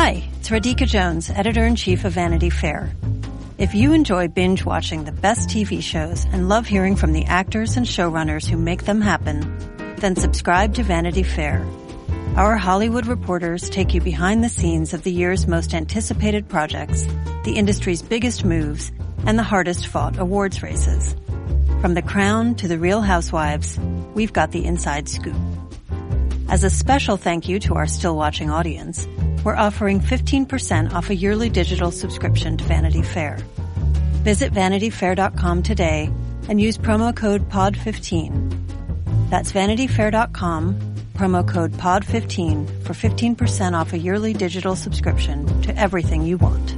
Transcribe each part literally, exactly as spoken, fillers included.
Hi, it's Radhika Jones, Editor-in-Chief of Vanity Fair. If you enjoy binge-watching the best T V shows and love hearing from the actors and showrunners who make them happen, then subscribe to Vanity Fair. Our Hollywood reporters take you behind the scenes of the year's most anticipated projects, the industry's biggest moves, and the hardest-fought awards races. From The Crown to The Real Housewives, we've got the inside scoop. As a special thank you to our still-watching audience, we're offering fifteen percent off a yearly digital subscription to Vanity Fair. Visit vanity fair dot com today and use promo code P O D fifteen. That's vanity fair dot com, promo code P O D fifteen for fifteen percent off a yearly digital subscription to everything you want.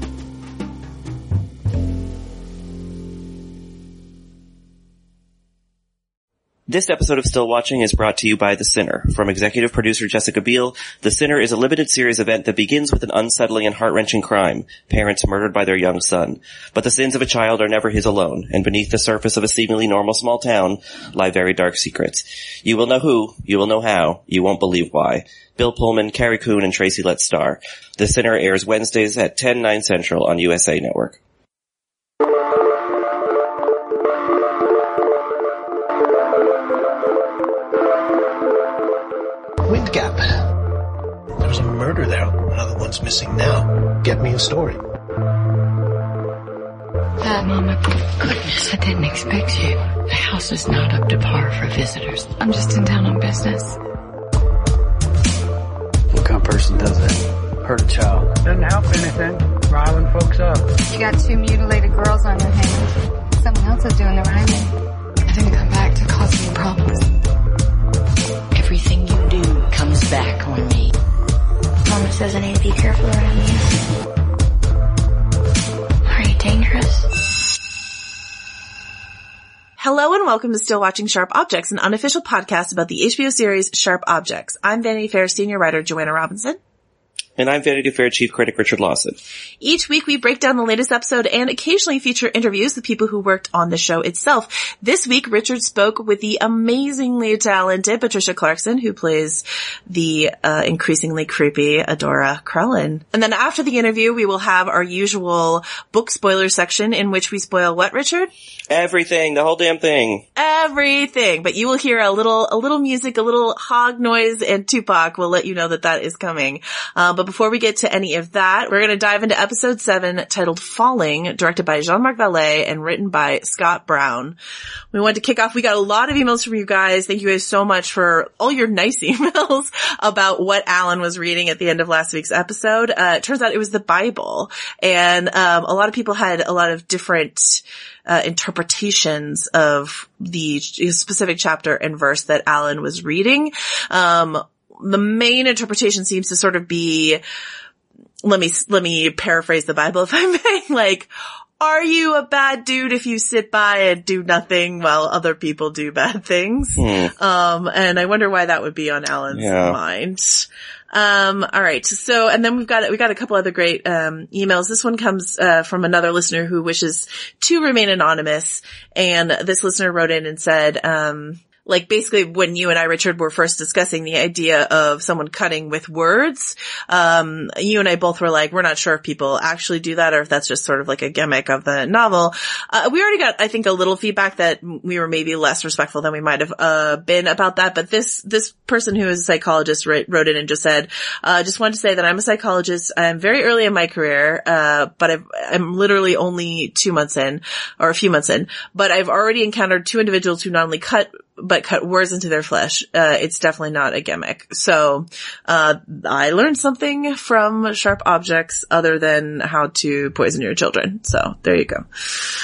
This episode of Still Watching is brought to you by The Sinner. From executive producer Jessica Biel, The Sinner is a limited series event that begins with an unsettling and heart-wrenching crime, parents murdered by their young son. But the sins of a child are never his alone, and beneath the surface of a seemingly normal small town lie very dark secrets. You will know who, you will know how, you won't believe why. Bill Pullman, Carrie Coon, and Tracy Letts star. The Sinner airs Wednesdays at ten, nine Central on U S A Network. Wind Gap. There was a murder there. Another one's missing now. Get me a story. Dad, Mama, goodness, I didn't expect you. The house is not up to par for visitors. I'm just in town on business. What kind of person does that? Hurt a child. Doesn't help anything. Riling folks up. You got two mutilated girls on your hands. Someone else is doing the riling. I didn't come back to cause any problems. Everything you do comes back on me. Mama says I need to be careful around you. Are you dangerous? Hello and welcome to Still Watching Sharp Objects, an unofficial podcast about the H B O series Sharp Objects. I'm Vanity Fair senior writer Joanna Robinson. And I'm Vanity Fair Chief Critic Richard Lawson. Each week we break down the latest episode and occasionally feature interviews with people who worked on the show itself. This week Richard spoke with the amazingly talented Patricia Clarkson, who plays the uh, increasingly creepy Adora Crellin. And then after the interview we will have our usual book spoiler section in which we spoil what, Richard? Everything, the whole damn thing. Everything. But you will hear a little a little music, a little hog noise, and Tupac will let you know that that is coming. Uh, but before we get to any of that, we're going to dive into episode seven, titled Falling, directed by Jean-Marc Vallée and written by Scott Brown. We wanted to kick off. We got a lot of emails from you guys. Thank you guys so much for all your nice emails about what Alan was reading at the end of last week's episode. Uh, it turns out it was the Bible. And um, a lot of people had a lot of different uh, interpretations of the specific chapter and verse that Alan was reading. Um The main interpretation seems to sort of be, let me, let me paraphrase the Bible if I may, like, are you a bad dude if you sit by and do nothing while other people do bad things? Hmm. Um, and I wonder why that would be on Alan's yeah. mind. Um, all right. So, and then we've got, we got a couple other great, um, emails. This one comes, uh, from another listener who wishes to remain anonymous. And this listener wrote in and said, um, like basically when you and I, Richard, were first discussing the idea of someone cutting with words, um, you and I both were like, we're not sure if people actually do that or if that's just sort of like a gimmick of the novel. Uh, we already got, I think, a little feedback that we were maybe less respectful than we might have, uh, been about that. But this, this person who is a psychologist wrote, wrote in and just said, uh, just wanted to say that I'm a psychologist. I'm very early in my career, uh, but I've, I'm literally only two months in or a few months in, but I've already encountered two individuals who not only cut but cut words into their flesh. Uh, it's definitely not a gimmick. So, uh, I learned something from Sharp Objects other than how to poison your children. So there you go.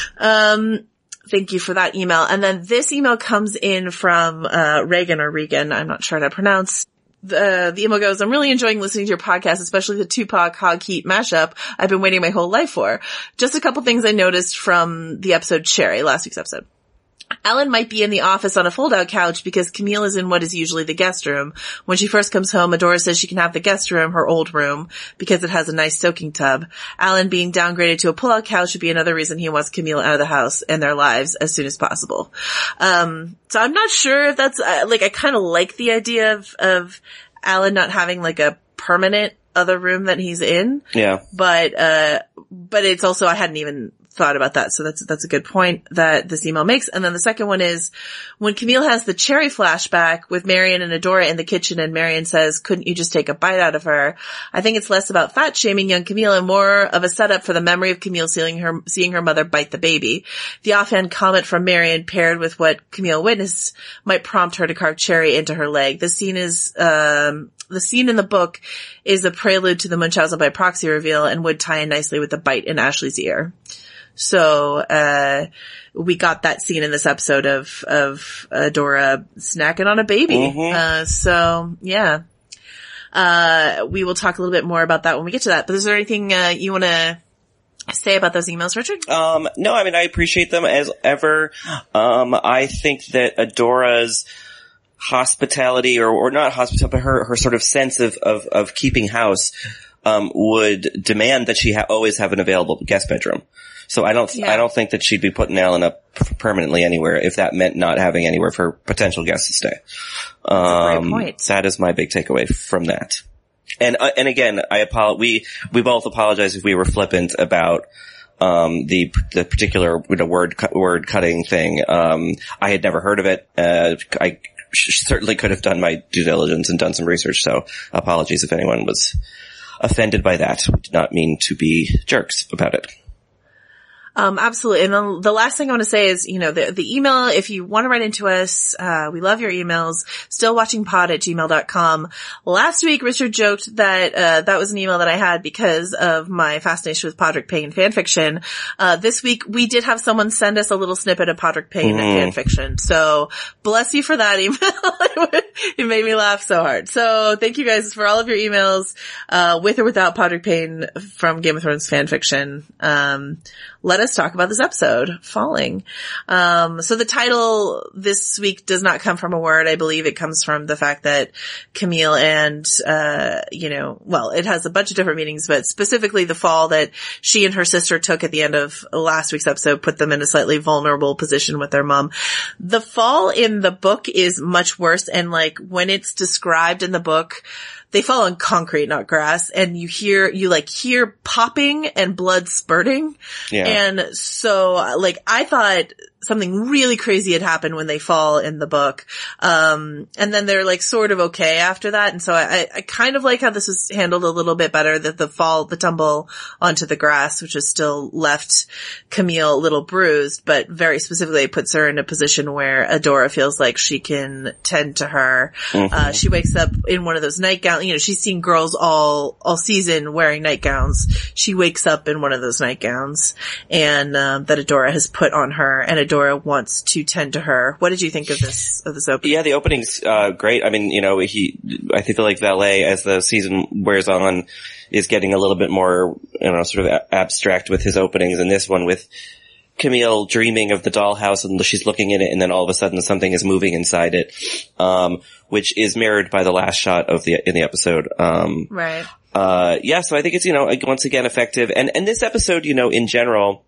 Um, thank you for that email. And then this email comes in from, uh, Reagan or Regan. I'm not sure how to pronounce. The, the email goes, I'm really enjoying listening to your podcast, especially the Tupac Hog Heat mashup I've been waiting my whole life for. Just a couple things I noticed from the episode Cherry, last week's episode. Alan might be in the office on a fold-out couch because Camille is in what is usually the guest room. When she first comes home, Adora says she can have the guest room, her old room, because it has a nice soaking tub. Alan being downgraded to a pull-out couch would be another reason he wants Camille out of the house and their lives as soon as possible. Um, so I'm not sure if that's, uh, like, I kind of like the idea of, of Alan not having, like, a permanent other room that he's in. Yeah. But, uh, but it's also, I hadn't even thought about that. So that's, that's a good point that this email makes. And then the second one is when Camille has the Cherry flashback with Marion and Adora in the kitchen and Marion says, couldn't you just take a bite out of her? I think it's less about fat shaming young Camille and more of a setup for the memory of Camille seeing her, seeing her mother bite the baby. The offhand comment from Marion paired with what Camille witnessed might prompt her to carve Cherry into her leg. The scene is, um, the scene in the book is a prelude to the Munchausen by proxy reveal and would tie in nicely with the bite in Ashley's ear. So, uh, we got that scene in this episode of, of Adora snacking on a baby. Mm-hmm. Uh, so yeah. Uh, we will talk a little bit more about that when we get to that. But is there anything, uh, you want to say about those emails, Richard? Um, no, I mean, I appreciate them as ever. Um, I think that Adora's hospitality or, or not hospitality, but her, her sort of sense of, of, of keeping house, um, would demand that she ha- always have an available guest bedroom. So I don't, yeah. I don't think that she'd be putting Alan up permanently anywhere if that meant not having anywhere for potential guests to stay. Um, That's a great point. That is my big takeaway from that. And, uh, and again, I apologize, we, we both apologize if we were flippant about, um, the, the particular, you know, word, cu- word cutting thing. Um, I had never heard of it. Uh, I sh- certainly could have done my due diligence and done some research. So apologies if anyone was offended by that. We did not mean to be jerks about it. Um, absolutely. And the, the last thing I want to say is, you know, the, the email, if you want to write into us, uh, we love your emails, stillwatchingpod at gmail dot com. Last week, Richard joked that, uh, that was an email that I had because of my fascination with Podrick Payne fanfiction. Uh, this week, we did have someone send us a little snippet of Podrick Payne mm. fanfiction. So, bless you for that email. It made me laugh so hard. So, thank you guys for all of your emails, uh, with or without Podrick Payne from Game of Thrones fanfiction. Um, let us talk about this episode, Falling. Um, so the title this week does not come from a word. I believe it comes from the fact that Camille and, uh, you know, well, it has a bunch of different meanings, but specifically the fall that she and her sister took at the end of last week's episode put them in a slightly vulnerable position with their mom. The fall in the book is much worse, and like when it's described in the book, they fall on concrete, not grass, and you hear, you like hear popping and blood spurting. Yeah. And so, like, I thought something really crazy had happened when they fall in the book. Um, and then they're like sort of okay after that. And so I, I kind of like how this was handled a little bit better, that the fall, the tumble onto the grass, which is still left Camille a little bruised, but very specifically it puts her in a position where Adora feels like she can tend to her. Mm-hmm. Uh, she wakes up in one of those nightgowns. You know, she's seen girls all, all season wearing nightgowns. She wakes up in one of those nightgowns and, um, that Adora has put on her, and Adora wants to tend to her. What did you think of this, of this opening? Yeah, the opening's, uh, great. I mean, you know, he, I feel like Valet, as the season wears on, is getting a little bit more, you know, sort of a- abstract with his openings, and this one with Camille dreaming of the dollhouse and she's looking in it, and then all of a sudden something is moving inside it, um, which is mirrored by the last shot of the, in the episode. Um, right. Uh, yeah, so I think it's, you know, once again effective. And, and this episode, you know, in general,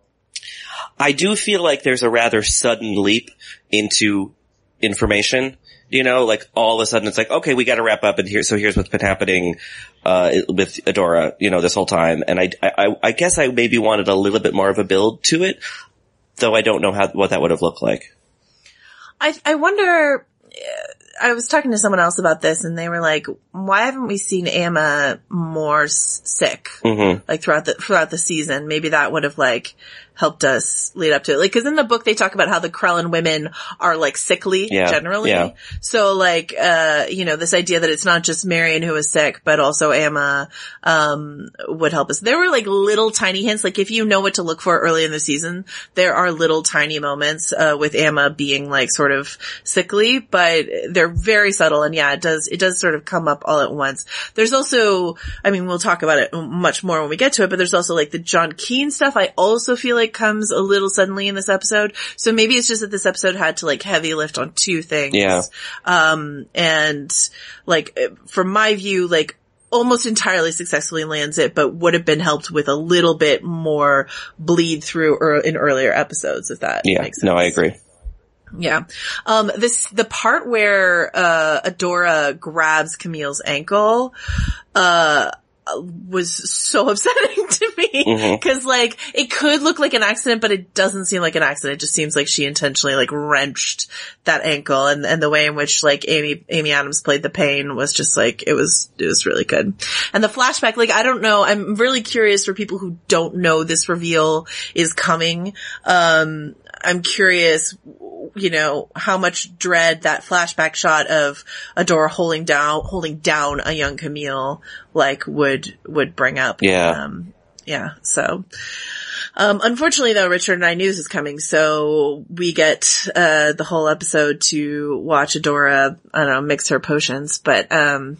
I do feel like there's a rather sudden leap into information. You know, like all of a sudden it's like, okay, we gotta wrap up, and here, so here's what's been happening, uh, with Adora, you know, this whole time. And I, I, I guess I maybe wanted a little bit more of a build to it, though I don't know how, what that would have looked like. I, I wonder, I was talking to someone else about this, and they were like, why haven't we seen Amma more s- sick? Mm-hmm. Like throughout the, throughout the season? Maybe that would have like helped us lead up to it. Like, cause in the book they talk about how the Krellin women are like sickly yeah, generally. Yeah. So like, uh, you know, this idea that it's not just Marion who is sick, but also Amma, um, would help us. There were like little tiny hints. Like if you know what to look for early in the season, there are little tiny moments, uh, with Amma being like sort of sickly, but they're very subtle. And yeah, it does, it does sort of come up all at once. There's also, I mean, we'll talk about it much more when we get to it, but there's also like the John Keane stuff. I also feel like comes a little suddenly in this episode. So maybe it's just that this episode had to like heavy lift on two things. Yeah. Um, and like from my view, like almost entirely successfully lands it, but would have been helped with a little bit more bleed through or in earlier episodes, if that yeah. makes sense. No, I agree. Yeah. Um, this, the part where, uh, Adora grabs Camille's ankle, uh, was so upsetting to me. Mm-hmm. Cause like, it could look like an accident, but it doesn't seem like an accident. It just seems like she intentionally like wrenched that ankle, and, and the way in which like Amy, Amy Adams played the pain was just like, it was, it was really good. And the flashback, like, I don't know, I'm really curious for people who don't know this reveal is coming. Um, I'm curious, you know, how much dread that flashback shot of Adora holding down, holding down a young Camille, like, would, would bring up. Yeah. Um, yeah, so. Um, unfortunately though, Richard and I knew this was coming, so we get, uh, the whole episode to watch Adora, I don't know, mix her potions, but, um,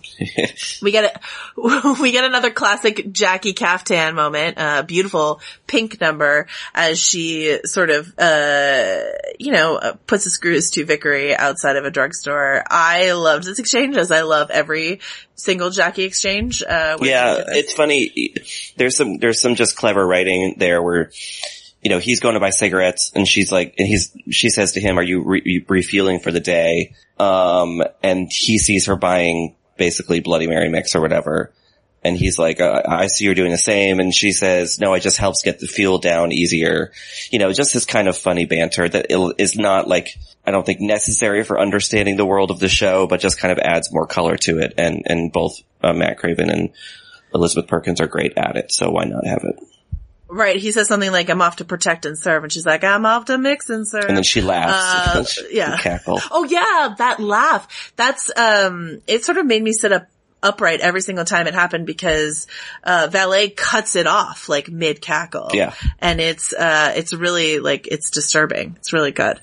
we get a, we get another classic Jackie Kaftan moment, a uh, beautiful pink number as she sort of, uh, you know, uh, puts the screws to Vickery outside of a drugstore. I loved this exchange, as I love every single Jackie exchange. Uh, yeah, it's funny. There's some, there's some just clever writing there where, you know, he's going to buy cigarettes and she's like, and he's, she says to him, are you re- refueling for the day? Um, and he sees her buying basically Bloody Mary mix or whatever. And he's like, uh, I see you're doing the same. And she says, no, it just helps get the fuel down easier. You know, just this kind of funny banter that is not like, I don't think necessary for understanding the world of the show, but just kind of adds more color to it. And, and both uh, Matt Craven and Elizabeth Perkins are great at it. So why not have it? Right. He says something like, I'm off to protect and serve. And she's like, I'm off to mix and serve. And then she laughs. Uh, she yeah. Cackle. Oh yeah. That laugh. That's, um, it sort of made me sit up upright every single time it happened because, uh, Valet cuts it off like mid cackle. Yeah. And it's, uh, it's really like, it's disturbing. It's really good.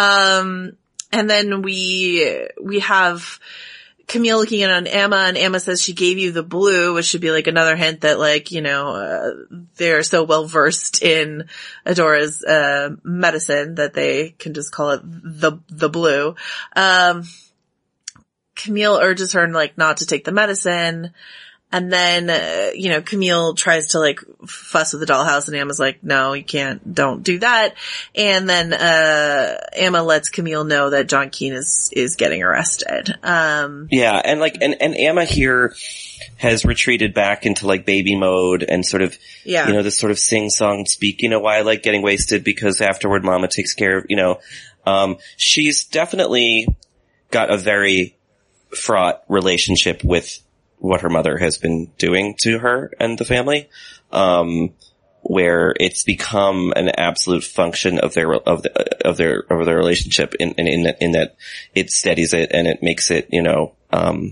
Um, and then we, we have Camille looking in on Emma, and Emma says she gave you the blue, which should be like another hint that like, you know, uh, they're so well versed in Adora's, uh, medicine that they can just call it the, the blue. Um, Camille urges her like not to take the medicine. And then, uh, you know, Camille tries to like fuss with the dollhouse, and Emma's like, no, you can't, don't do that. And then, uh, Emma lets Camille know that John Keene is, is getting arrested. Um, yeah. And like, and, and Emma here has retreated back into like baby mode and sort of, yeah. you know, this sort of sing song speak, you know, why I like getting wasted because afterward mama takes care of, you know, um, she's definitely got a very fraught relationship with what her mother has been doing to her and the family, um, where it's become an absolute function of their, of the, of their, of their relationship in, in, in that, in that it steadies it and it makes it, you know, um,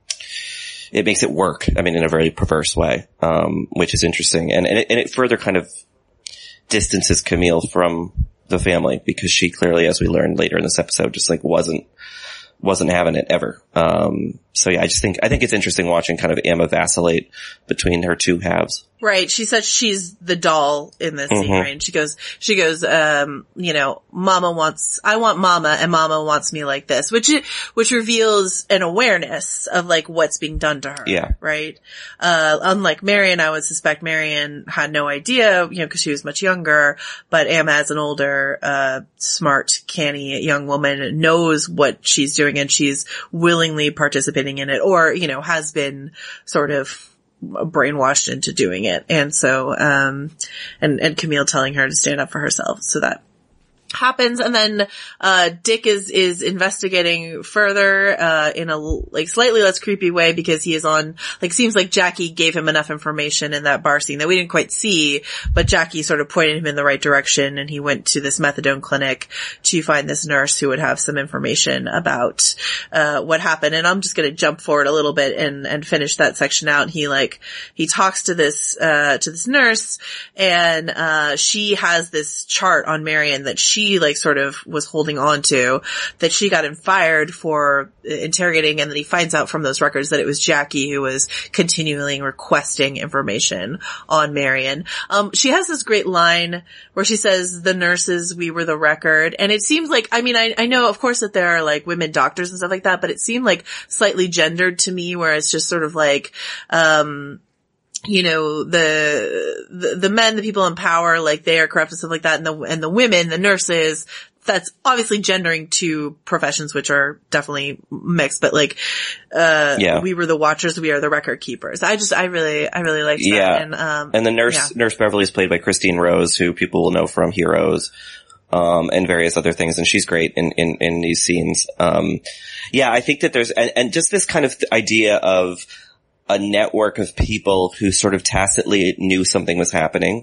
it makes it work. I mean, in a very perverse way, um, which is interesting. And, and it, and it further kind of distances Camille from the family because she clearly, as we learned later in this episode, just like wasn't, wasn't having it ever. Um, so yeah, I just think, I think it's interesting watching kind of Emma vacillate between her two halves. Right. She says she's the doll in this Mm-hmm. scene, right? And she goes, she goes, um, you know, mama wants, I want mama and mama wants me like this, which, which reveals an awareness of like what's being done to her. Yeah. Right. Uh, unlike Marion, I would suspect Marion had no idea, you know, cause she was much younger, but Emma as an older, uh, smart, canny young woman knows what she's doing and she's willingly participating in it or, you know, has been sort of brainwashed into doing it. And so, um, and, and Camille telling her to stand up for herself. So that happens. And then, uh, Dick is, is investigating further, uh, in a, like, slightly less creepy way because he is on, like, seems like Jackie gave him enough information in that bar scene that we didn't quite see, but Jackie sort of pointed him in the right direction and he went to this methadone clinic to find this nurse who would have some information about, uh, what happened. And I'm just gonna jump forward a little bit and, and finish that section out. He, like, he talks to this, uh, to this nurse and, uh, she has this chart on Marion that she She like sort of was holding on to that she got him fired for interrogating, and then he finds out from those records that it was Jackie who was continually requesting information on Marion. Um, she has this great line where she says, the nurses, we were the record. And it seems like, I mean, I, I know of course that there are like women doctors and stuff like that, but it seemed like slightly gendered to me where it's just sort of like, um, you know, the, the, the men, the people in power, like they are corrupt and stuff like that. And the, and the women, the nurses, that's obviously gendering two professions, which are definitely mixed, but like, uh, yeah. we were the watchers, we are the record keepers. I just, I really, I really liked that. Yeah. And, um, and the nurse, yeah. Nurse Beverly is played by Christine Rose, who people will know from Heroes, um, and various other things. And she's great in, in, in these scenes. Um, yeah, I think that there's, and, and just this kind of idea of a network of people who sort of tacitly knew something was happening.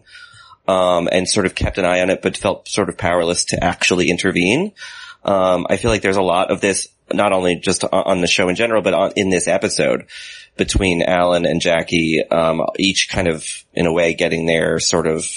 Um, and sort of kept an eye on it, but felt sort of powerless to actually intervene. Um, I feel like there's a lot of this, not only just on the show in general, but on, in this episode between Alan and Jackie, um, each kind of, in a way, getting their sort of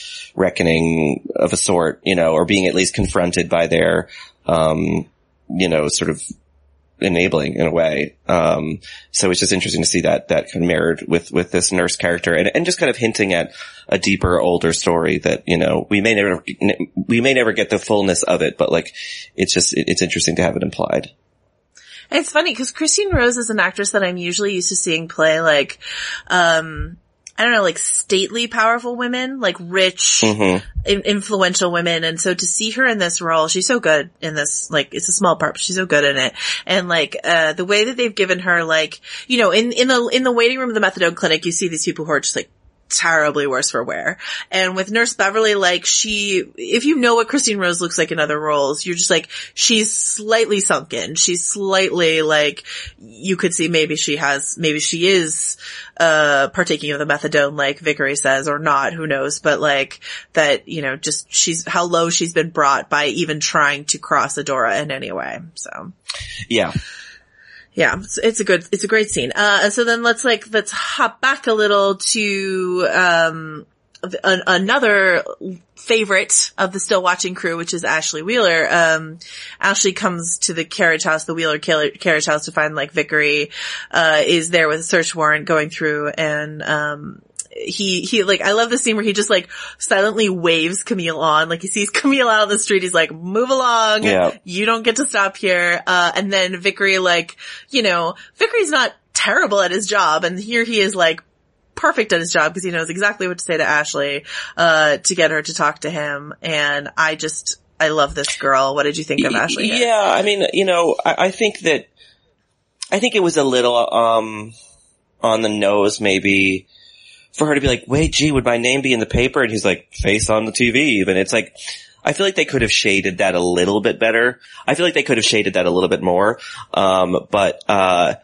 reckoning of a sort, you know, or being at least confronted by their, um, you know, sort of enabling in a way. Um, so it's just interesting to see that, that kind of mirrored with, with this nurse character and, and just kind of hinting at a deeper, older story that, you know, we may never, we may never get the fullness of it, but like, it's just, it's interesting to have it implied. It's funny because Christine Rose is an actress that I'm usually used to seeing play like, um, I don't know, like stately, powerful women, like rich, mm-hmm. in- influential women. And so to see her in this role, she's so good in this, like, it's a small part, but she's so good in it. And like, uh, the way that they've given her, like, you know, in, in the, in the waiting room of the methadone clinic, you see these people who are just like, terribly worse for wear. And with Nurse Beverly, like she, if you know what Christine Rose looks like in other roles, you're just like, she's slightly sunken. She's slightly like, you could see maybe she has, maybe she is, uh, partaking of the methadone like Vickery says or not, who knows, but like that, you know, just she's, how low she's been brought by even trying to cross Adora in any way. So. Yeah. Yeah, it's, it's a good, it's a great scene. Uh, and so then let's like, let's hop back a little to, um, an, another favorite of the Still Watching crew, which is Ashley Wheeler. Um, Ashley comes to the carriage house, the Wheeler carriage house to find like Vickery, uh, is there with a search warrant going through and, um, he, he, like, I love the scene where he just, like, silently waves Camille on. Like, he sees Camille out on the street. He's like, move along. Yeah. You don't get to stop here. Uh, and then Vickery, like, you know, Vickery's not terrible at his job. And here he is, like, perfect at his job because he knows exactly what to say to Ashley, uh, to get her to talk to him. And I just, I love this girl. What did you think of Ashley here? Yeah, I mean, you know, I, I think that, I think it was a little, um, on the nose, maybe, for her to be like, wait, gee, would my name be in the paper? And he's like, face on the T V even. It's like, I feel like they could have shaded that a little bit better. I feel like they could have shaded that a little bit more. Um, but, uh,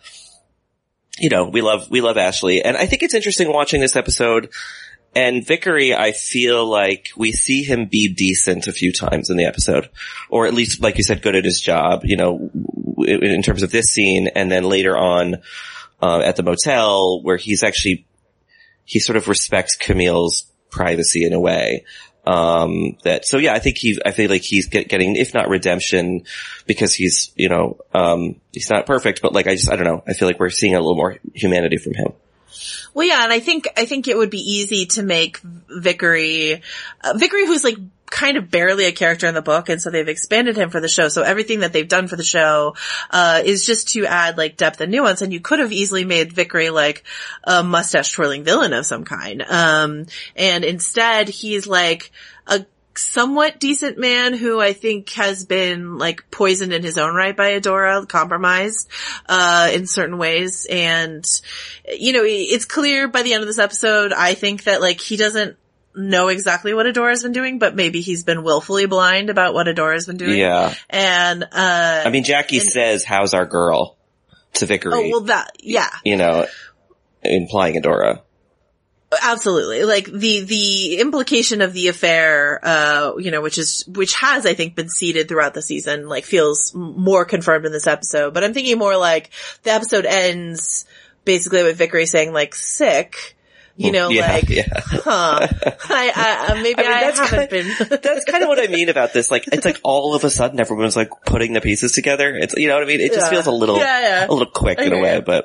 you know, we love, we love Ashley. And I think it's interesting watching this episode. And Vickery, I feel like we see him be decent a few times in the episode. Or at least, like you said, good at his job, you know, in terms of this scene. And then later on, uh, at the motel where he's actually, he sort of respects Camille's privacy in a way. Um, that, so yeah, I think he, I feel like he's get, getting, if not redemption, because he's, you know, um, he's not perfect, but like, I just, I don't know. I feel like we're seeing a little more humanity from him. Well, yeah, and I think, I think it would be easy to make Vickery, uh, Vickery who's like kind of barely a character in the book, and so they've expanded him for the show. So everything that they've done for the show, uh, is just to add like depth and nuance, and you could have easily made Vickery like a mustache twirling villain of some kind. Um, and instead he's like a somewhat decent man who I think has been like poisoned in his own right by Adora, compromised, uh, in certain ways. And, you know, it's clear by the end of this episode, I think that like he doesn't know exactly what Adora's been doing, but maybe he's been willfully blind about what Adora's been doing. Yeah. And, uh, I mean, Jackie and, says, how's our girl to Vickery? Oh, well that, yeah. You know, implying Adora. Absolutely. Like the, the implication of the affair, uh, you know, which is, which has, I think, been seeded throughout the season, like feels more confirmed in this episode. But I'm thinking more like the episode ends basically with Vickery saying like sick, you know, yeah, like, yeah. huh, I, I, maybe I, mean, I haven't kind, been. That's kind of what I mean about this. Like, it's like all of a sudden everyone's like putting the pieces together. It's, you know what I mean? It just yeah. feels a little, yeah, yeah. a little quick I in a way, you. but.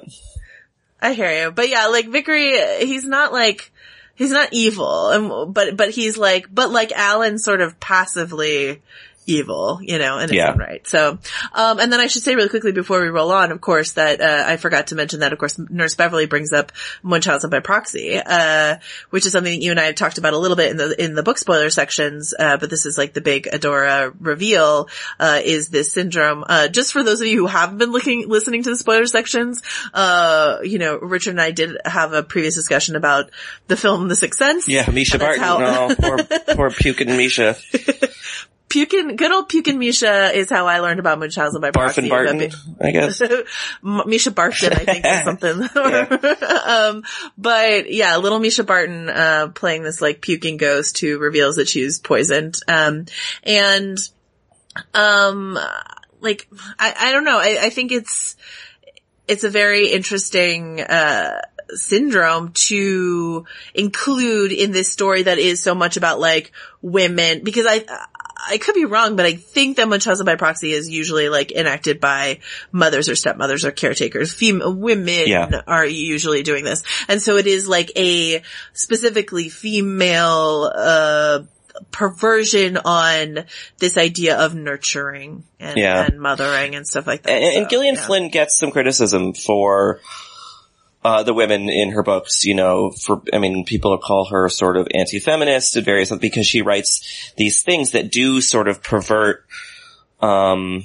I hear you. But yeah, like Vickery, he's not like, he's not evil, and, but, but he's like, but like Alan sort of passively evil, you know, in its Yeah. own right. So, um, and then I should say really quickly before we roll on, of course, that, uh, I forgot to mention that, of course, Nurse Beverly brings up Munchausen by proxy, uh, which is something that you and I had talked about a little bit in the, in the book spoiler sections, uh, but this is like the big Adora reveal, uh, is this syndrome. Uh, just for those of you who haven't been looking, listening to the spoiler sections, uh, you know, Richard and I did have a previous discussion about the film The Sixth Sense. Yeah, Misha Barton. How- oh, poor, poor pukin' Misha. Pukin, good old Pukin Misha is how I learned about Munchausen by proxy. Barfin Barton, I guess. Misha Barton, I think, or something. um, but yeah, little Misha Barton, uh, playing this like puking ghost who reveals that she's poisoned. Um, and, um, like, I, I don't know. I, I think it's, it's a very interesting, uh, syndrome to include in this story that is so much about like women, because I, I could be wrong, but I think that Munchausen by proxy is usually like enacted by mothers or stepmothers or caretakers. Fem- women yeah. are usually doing this. And so it is like a specifically female, uh, perversion on this idea of nurturing and, yeah. and mothering and stuff like that. And, so, and Gillian yeah. Flynn gets some criticism for Uh, the women in her books, you know, for, I mean, people call her sort of anti-feminist and various, because she writes these things that do sort of pervert, um,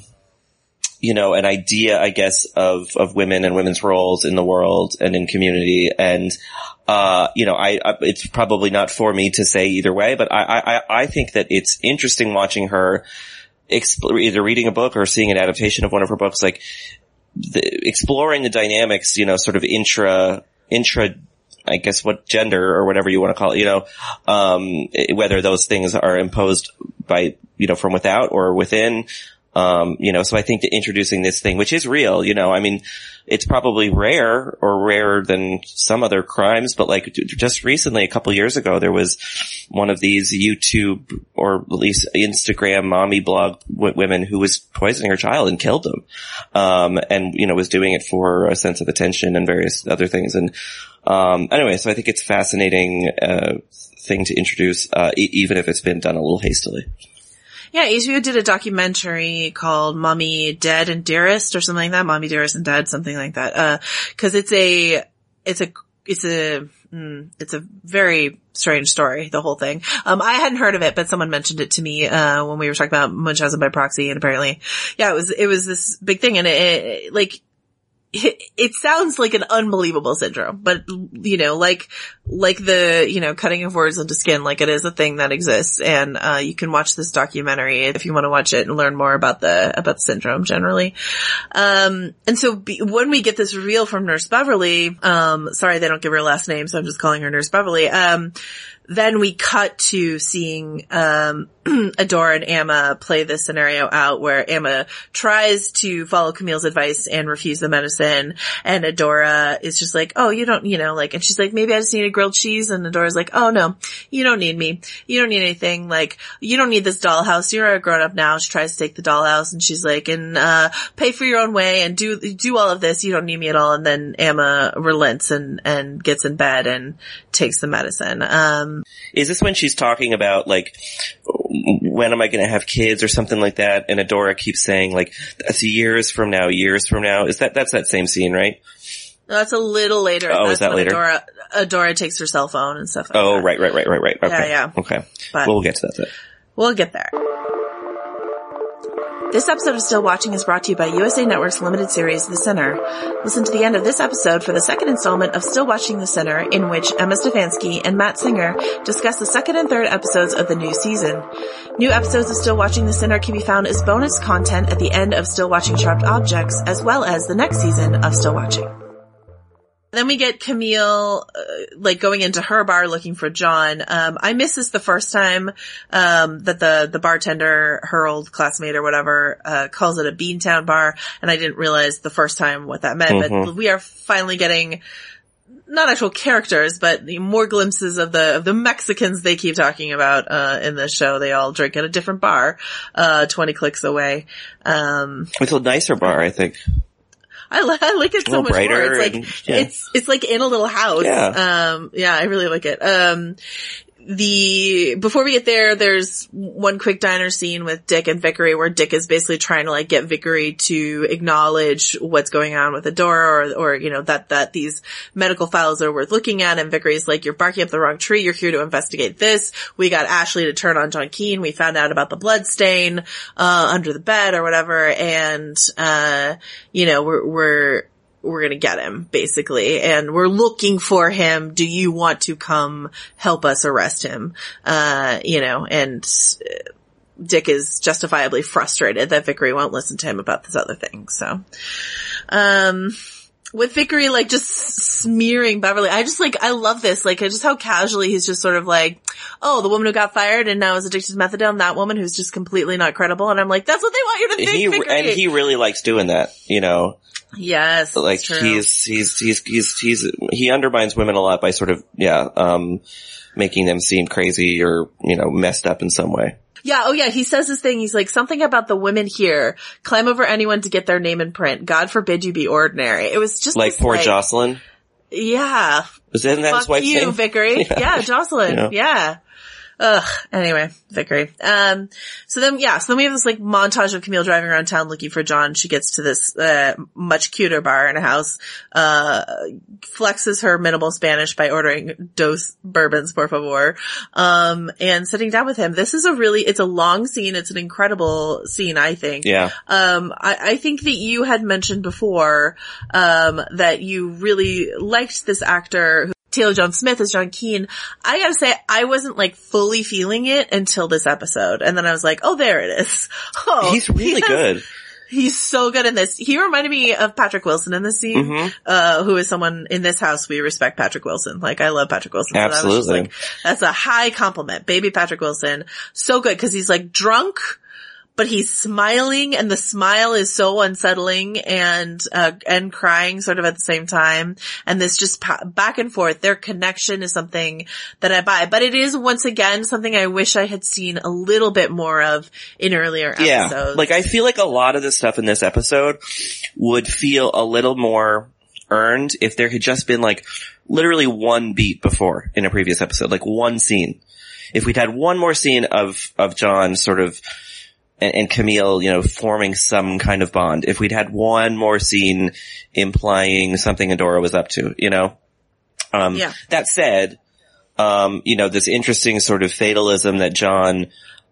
you know, an idea, I guess, of, of women and women's roles in the world and in community. And, uh, you know, I, I, it's probably not for me to say either way, but I, I, I think that it's interesting watching her explore, either reading a book or seeing an adaptation of one of her books, like, The, exploring the dynamics, you know, sort of intra, intra, I guess what gender or whatever you want to call it, you know, um, whether those things are imposed by, you know, from without or within, um, you know, so I think that introducing this thing, which is real, you know, I mean, it's probably rare or rarer than some other crimes, but like just recently, a couple years ago, there was one of these YouTube or at least Instagram mommy blog w- women who was poisoning her child and killed them. Um, and, you know, was doing it for a sense of attention and various other things. And, um, anyway, so I think it's a fascinating, uh, thing to introduce, uh, e- even if it's been done a little hastily. Yeah, H B O did a documentary called Mommy, Dead and Dearest or something like that. Mommy, Dearest and Dead, something like that. Uh, cause it's a, it's a, it's a, mm, it's a very strange story, the whole thing. Um, I hadn't heard of it, but someone mentioned it to me, uh, when we were talking about Munchausen by proxy, and apparently, yeah, it was, it was this big thing, and it, it like, It, it sounds like an unbelievable syndrome, but, you know, like, like the, you know, cutting of words into skin, like it is a thing that exists. And, uh, you can watch this documentary if you want to watch it and learn more about the, about the syndrome generally. Um, and so be, when we get this reveal from Nurse Beverly, um, sorry, they don't give her last name, so I'm just calling her Nurse Beverly. Um, then we cut to seeing, um, Adora and Amma play this scenario out where Amma tries to follow Camille's advice and refuse the medicine, and Adora is just like, oh, you don't, you know, like, and she's like, maybe I just need a grilled cheese, and Adora's like, oh no, you don't need me. You don't need anything. Like, you don't need this dollhouse. You're a grown up now. She tries to take the dollhouse, and she's like, and, uh, pay for your own way and do, do all of this. You don't need me at all. And then Amma relents and, and gets in bed and takes the medicine. Um, Is this when she's talking about, like, when am I going to have kids or something like that? And Adora keeps saying, like, that's years from now, years from now. Is that, that's that same scene, right? That's a little later. Oh, that's is that when later? Adora, Adora takes her cell phone and stuff like Oh, that. right, right, right, right, right. Okay. Yeah, yeah. Okay. But well, we'll get to that then. We'll get there. This episode of Still Watching is brought to you by U S A Network's limited series, The Sinner. Listen to the end of this episode for the second installment of Still Watching The Sinner, in which Emma Stefanski and Matt Singer discuss the second and third episodes of the new season. New episodes of Still Watching The Sinner can be found as bonus content at the end of Still Watching Sharp Objects, as well as the next season of Still Watching. Then we get Camille, uh, like going into her bar looking for John. Um, I missed this the first time, um, that the, the bartender, her old classmate or whatever, uh, calls it a Beantown bar. And I didn't realize the first time what that meant, Mm-hmm. but we are finally getting not actual characters, but more glimpses of the, of the Mexicans they keep talking about, uh, in the show. They all drink at a different bar, uh, twenty clicks away. Um, It's a nicer bar, I think. I, li- I like it so much more. It's like, and, yeah. it's, it's like in a little house. Yeah. Um, yeah, I really like it. Um, the, before we get there, there's one quick diner scene with Dick and Vickery where Dick is basically trying to like get Vickery to acknowledge what's going on with Adora, or, or, you know, that, that these medical files are worth looking at. And Vickery's like, you're barking up the wrong tree. You're here to investigate this. We got Ashley to turn on John Keane. We found out about the blood stain, uh, under the bed or whatever. And, uh, you know, we're, we're, we're gonna get him, basically, and we're looking for him. Do you want to come help us arrest him? Uh, you know, and Dick is justifiably frustrated that Vickery won't listen to him about this other thing, so. Um, with Vickery, like, just smearing Beverly, I just, like, I love this, like, just how casually he's just sort of like, oh, the woman who got fired and now is addicted to methadone, that woman who's just completely not credible, and I'm like, that's what they want you to think, he, Vickery. And he really likes doing that, you know. Yes, like he's, he's, he's, he's, he's, he undermines women a lot by sort of, yeah, um, making them seem crazy or, you know, messed up in some way. Yeah, oh yeah, he says this thing, he's like, something about the women here climb over anyone to get their name in print. God forbid you be ordinary. It was just like this, poor like, Jocelyn. Yeah. Isn't that Fuck his wife's you, name? Vickery. Yeah, yeah Jocelyn. Yeah. yeah. Ugh. Anyway, Vickery. Um, so then, yeah, so then we have this like montage of Camille driving around town looking for John. She gets to this, uh, much cuter bar in a house, uh, flexes her minimal Spanish by ordering dos bourbons, por favor, um, and sitting down with him. This is a really, it's a long scene. It's an incredible scene, I think. Yeah. Um, I, I think that you had mentioned before, um, that you really liked this actor who Taylor John Smith as John Keane. I gotta say, I wasn't like fully feeling it until this episode. And then I was like, oh, there it is. Oh, he's really he has, good. He's so good in this. He reminded me of Patrick Wilson in this scene, mm-hmm. uh, who is someone in this house. We respect Patrick Wilson. Like, I love Patrick Wilson. So Absolutely. That was just like, that's a high compliment. Baby Patrick Wilson. So good. Cause he's like drunk, but he's smiling, and the smile is so unsettling and, uh, and crying sort of at the same time. And this just pa- back and forth, their connection is something that I buy. But it is, once again, something I wish I had seen a little bit more of in earlier episodes. Yeah. Like, I feel like a lot of the stuff in this episode would feel a little more earned if there had just been like literally one beat before in a previous episode, like one scene. If we'd had one more scene of, of John sort of, And, and Camille, you know, forming some kind of bond. If we'd had one more scene implying something Adora was up to, you know? Um, yeah. That said, um, you know, this interesting sort of fatalism that John,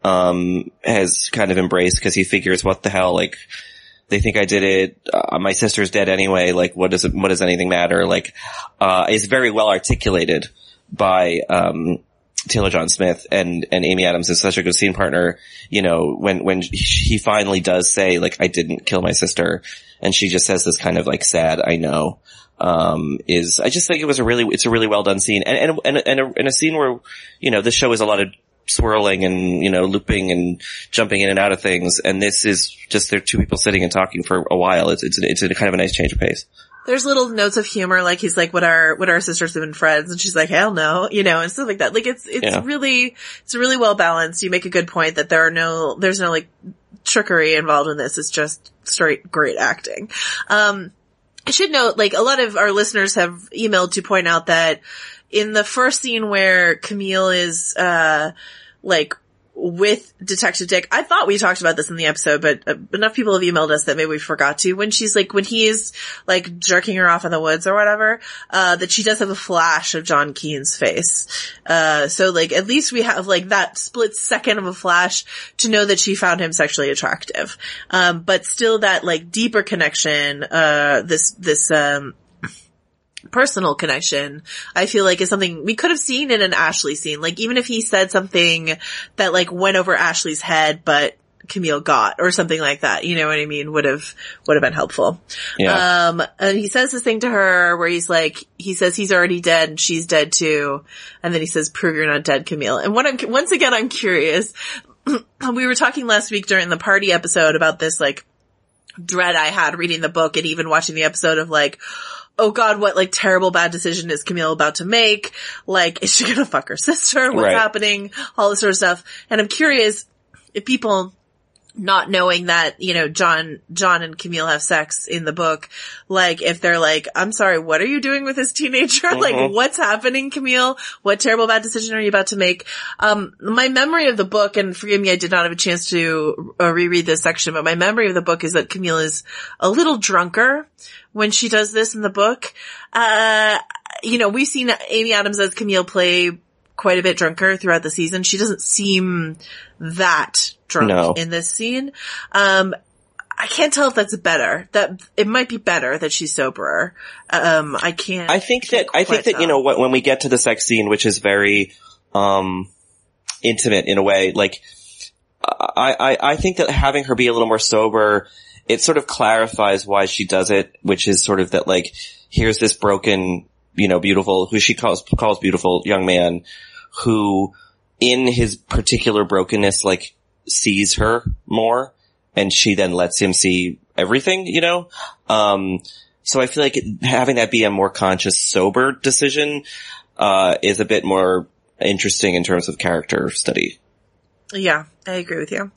um, has kind of embraced because he figures, what the hell, like, they think I did it, uh, my sister's dead anyway, like, what does it, what does anything matter? Like, uh, is very well articulated by, um, Taylor John Smith, and, and Amy Adams is such a good scene partner, you know, when, when he finally does say, like, I didn't kill my sister, and she just says this kind of, like, sad, I know, um, is, I just think it was a really, it's a really well done scene, and, and, and, and a, and a scene where, you know, this show is a lot of swirling and, you know, looping and jumping in and out of things, and this is just, there are two people sitting and talking for a while. It's, it's, it's a kind of a nice change of pace. There's little notes of humor, like he's like, would our, would our sisters have been friends? And she's like, hell no, you know, and stuff like that. Like, it's, it's yeah. really, it's really well balanced. You make a good point that there are no, there's no like trickery involved in this. It's just straight great acting. Um, I should note, like, a lot of our listeners have emailed to point out that in the first scene where Camille is, uh, like, with Detective Dick, I thought we talked about this in the episode, but uh, enough people have emailed us that maybe we forgot to. When she's like, when he is like jerking her off in the woods or whatever, uh, that she does have a flash of John Keane's face. Uh, so like, at least we have like that split second of a flash to know that she found him sexually attractive. Um, but still that like deeper connection, uh, this, this, um, personal connection, I feel like is something we could have seen in an Ashley scene. Like, even if he said something that like went over Ashley's head, but Camille got, or something like that, you know what I mean, would have, would have been helpful. Yeah. Um, and he says this thing to her where he's like, he says he's already dead and she's dead too. And then he says, prove you're not dead, Camille. And what I'm, once again, I'm curious. We were talking last week during the party episode about this like dread I had reading the book and even watching the episode of like, oh God, what like terrible bad decision is Camille about to make? Like, is she gonna fuck her sister? What's right. happening? All this sort of stuff. And I'm curious if people not knowing that, you know, John, John and Camille have sex in the book. Like, if they're like, I'm sorry, what are you doing with this teenager? Mm-hmm. Like, what's happening, Camille? What terrible bad decision are you about to make? Um, my memory of the book, and forgive me, I did not have a chance to uh, reread this section, but my memory of the book is that Camille is a little drunker when she does this in the book. Uh, you know, we've seen Amy Adams as Camille play quite a bit drunker throughout the season. She doesn't seem that drunk no. in this scene. Um, I can't tell if that's better. That it might be better that she's soberer. Um, I can't. I think that I think that tell. you know when we get to the sex scene, which is very um intimate in a way, like I I I think that having her be a little more sober, it sort of clarifies why she does it, which is sort of that like here's this broken, you know, beautiful, who she calls calls beautiful young man who in his particular brokenness like sees her more, and she then lets him see everything, you know? Um, so I feel like having that be a more conscious, sober decision, uh, is a bit more interesting in terms of character study. Yeah, I agree with you.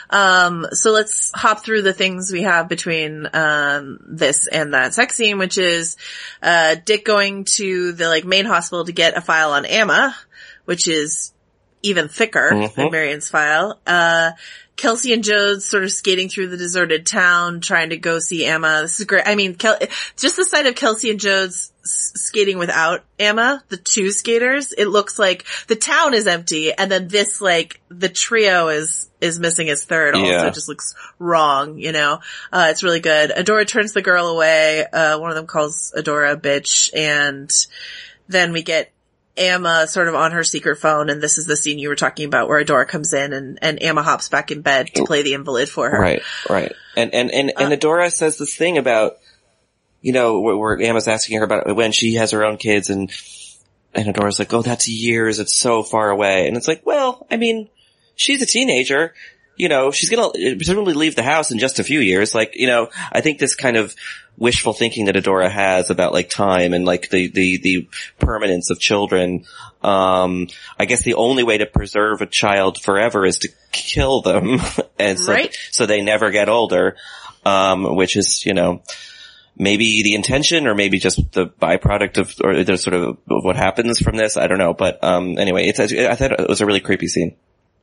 Um, so let's hop through the things we have between, um, this and that sex scene, which is, uh, Dick going to the, like, main hospital to get a file on Emma, which is even thicker mm-hmm. than Marion's file. Uh, Kelsey and Jodes sort of skating through the deserted town, trying to go see Emma. This is great. I mean, Kel- just the sight of Kelsey and Jodes s- skating without Emma, the two skaters, it looks like the town is empty, and then this, like, the trio is, is missing its third also. Yeah. It just looks wrong, you know? Uh, it's really good. Adora turns the girl away. Uh, one of them calls Adora a bitch, and then we get Emma sort of on her secret phone, and this is the scene you were talking about where Adora comes in and, and Emma hops back in bed to play the invalid for her. Right, right. And, and, and, and uh, Adora says this thing about, you know, where, where Emma's asking her about when she has her own kids, and, and Adora's like, oh, that's years, it's so far away. And it's like, well, I mean, she's a teenager. You know, she's gonna presumably leave the house in just a few years. Like, you know, I think this kind of wishful thinking that Adora has about like time and like the, the, the permanence of children. Um, I guess the only way to preserve a child forever is to kill them. and so, right. so they never get older. Um, which is, you know, maybe the intention or maybe just the byproduct of, or the sort of what happens from this. I don't know. But, um, anyway, it's, I thought it was a really creepy scene.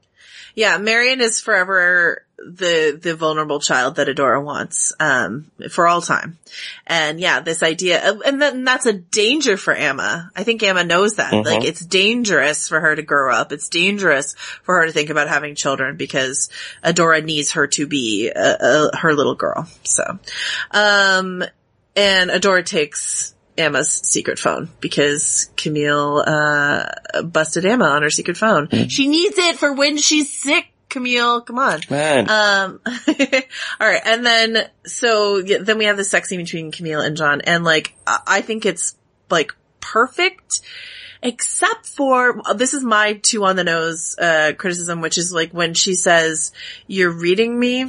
Yeah, Marion is forever the, the vulnerable child that Adora wants, um, for all time. And yeah, this idea of, and then that's a danger for Emma. I think Emma knows that. Mm-hmm. Like, it's dangerous for her to grow up. It's dangerous for her to think about having children because Adora needs her to be a, a, her little girl. So, um, and Adora takes Emma's secret phone because Camille, uh, busted Emma on her secret phone. Mm-hmm. She needs it for when she's sick, Camille. Come on. Man. Um, all right. And then, so yeah, then we have the sex scene between Camille and John. And like, I think it's like perfect, except for, this is my two on the nose, uh, criticism, which is like when she says, you're reading me.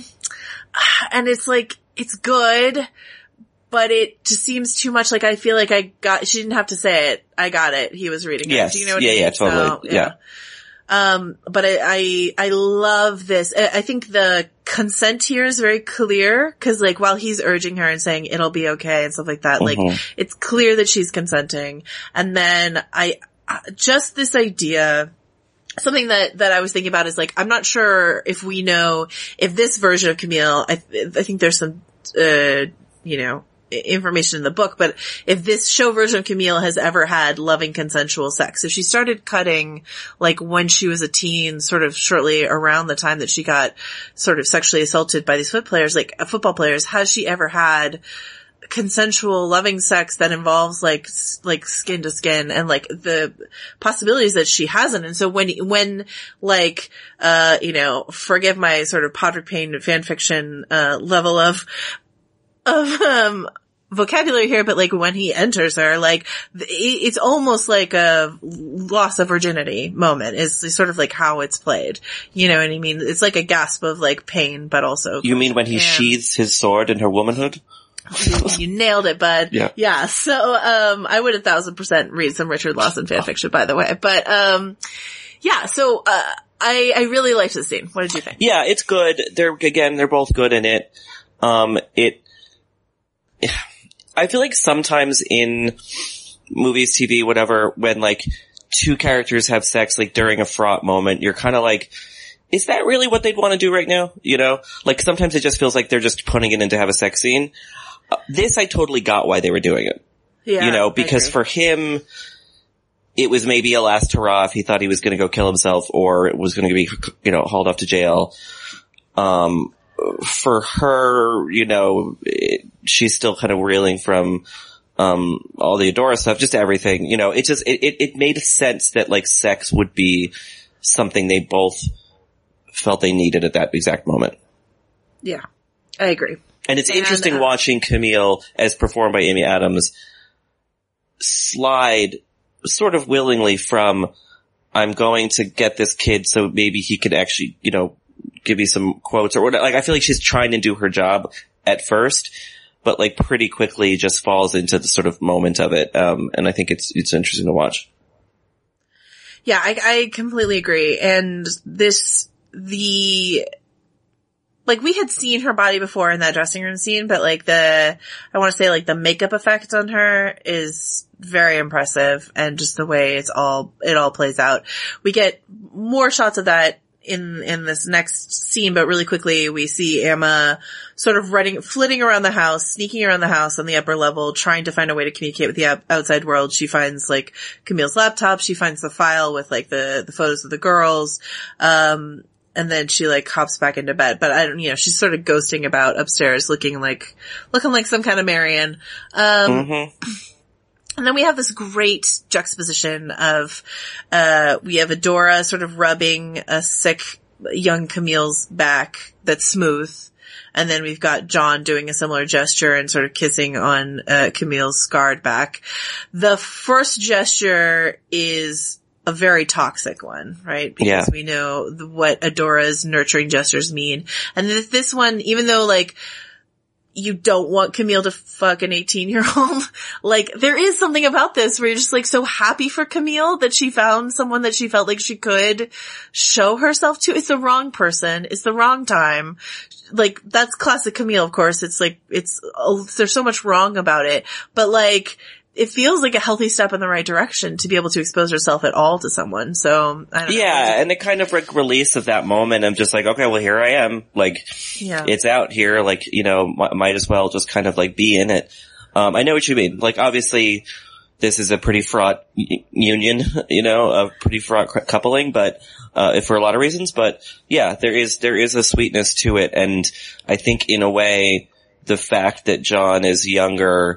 And it's like, it's good. But it just seems too much like I feel like I got, she didn't have to say it. I got it. He was reading it. Yes. Do you know what yeah, I mean? yeah, totally. So, yeah. yeah. Um, but I, I, I love this. I, I think the consent here is very clear. Cause like while he's urging her and saying it'll be okay and stuff like that, mm-hmm. like it's clear that she's consenting. And then I, just this idea, something that, that I was thinking about is like, I'm not sure if we know if this version of Camille, I, I think there's some, uh, you know, information in the book, but if this show version of Camille has ever had loving consensual sex, if she started cutting like when she was a teen, sort of shortly around the time that she got sort of sexually assaulted by these foot players, like uh, football players, has she ever had consensual loving sex that involves like, like skin to skin and like the possibilities that she hasn't. And so when, when like, uh, you know, forgive my sort of Podrick Payne fan fiction, uh, level of, of, um, vocabulary here, but like when he enters her, like it's almost like a loss of virginity moment is sort of like how it's played. You know what I mean? It's like a gasp of like pain, but also. You mean when he and sheathes his sword in her womanhood? You, you nailed it, bud. Yeah. Yeah. So, um, I would a thousand percent read some Richard Lawson fan fiction, by the way, but, um, yeah. So, uh, I, I really liked the scene. What did you think? Yeah, it's good. They're, again, they're both good in it. Um, it, I feel like sometimes in movies, T V, whatever, when like two characters have sex like during a fraught moment, you're kind of like, is that really what they'd want to do right now? You know, like sometimes it just feels like they're just putting it in to have a sex scene. Uh, this, I totally got why they were doing it. Yeah, you know, because for him, it was maybe a last hurrah if he thought he was going to go kill himself or it was going to be, you know, hauled off to jail. Um, for her, you know, it, she's still kind of reeling from, um, all the Adora stuff, just everything, you know, it just, it, it, it made sense that like sex would be something they both felt they needed at that exact moment. Yeah, I agree. And it's and, interesting uh, watching Camille, as performed by Amy Adams, slide sort of willingly from, I'm going to get this kid so maybe he could actually, you know, give me some quotes or whatever. Like, I feel like she's trying to do her job at first, but like pretty quickly just falls into the sort of moment of it. Um, and I think it's, it's interesting to watch. Yeah, I, I completely agree. And this, the, like we had seen her body before in that dressing room scene, but like the, I want to say like the makeup effect on her is very impressive and just the way it's all, it all plays out. We get more shots of that in, in this next scene, but really quickly we see Emma sort of running, flitting around the house, sneaking around the house on the upper level, trying to find a way to communicate with the outside world. She finds like Camille's laptop. She finds the file with like the, the photos of the girls. Um, and then she like hops back into bed, but I don't, you know, she's sort of ghosting about upstairs looking like, looking like some kind of Marion. Um, mm-hmm. And then we have this great juxtaposition of, uh, we have Adora sort of rubbing a sick young Camille's back that's smooth. And then we've got John doing a similar gesture and sort of kissing on, uh, Camille's scarred back. The first gesture is a very toxic one, right? Because yeah. we know the, what Adora's nurturing gestures mean. And this, this one, even though like, you don't want Camille to fuck an eighteen year old. Like, there is something about this where you're just like so happy for Camille that she found someone that she felt like she could show herself to. It's the wrong person. It's the wrong time. Like, that's classic Camille, of course. It's like, it's, oh, there's so much wrong about it. But like, it feels like a healthy step in the right direction to be able to expose herself at all to someone. So, I don't know. Yeah, and the kind of like release of that moment, I'm just like, okay, well here I am. Like, yeah. It's out here. Like, you know, m- might as well just kind of like be in it. Um, I know what you mean. Like, obviously, this is a pretty fraught y- union, you know, a pretty fraught c- coupling, but, uh, for a lot of reasons. But yeah, there is, there is a sweetness to it. And I think in a way, the fact that John is younger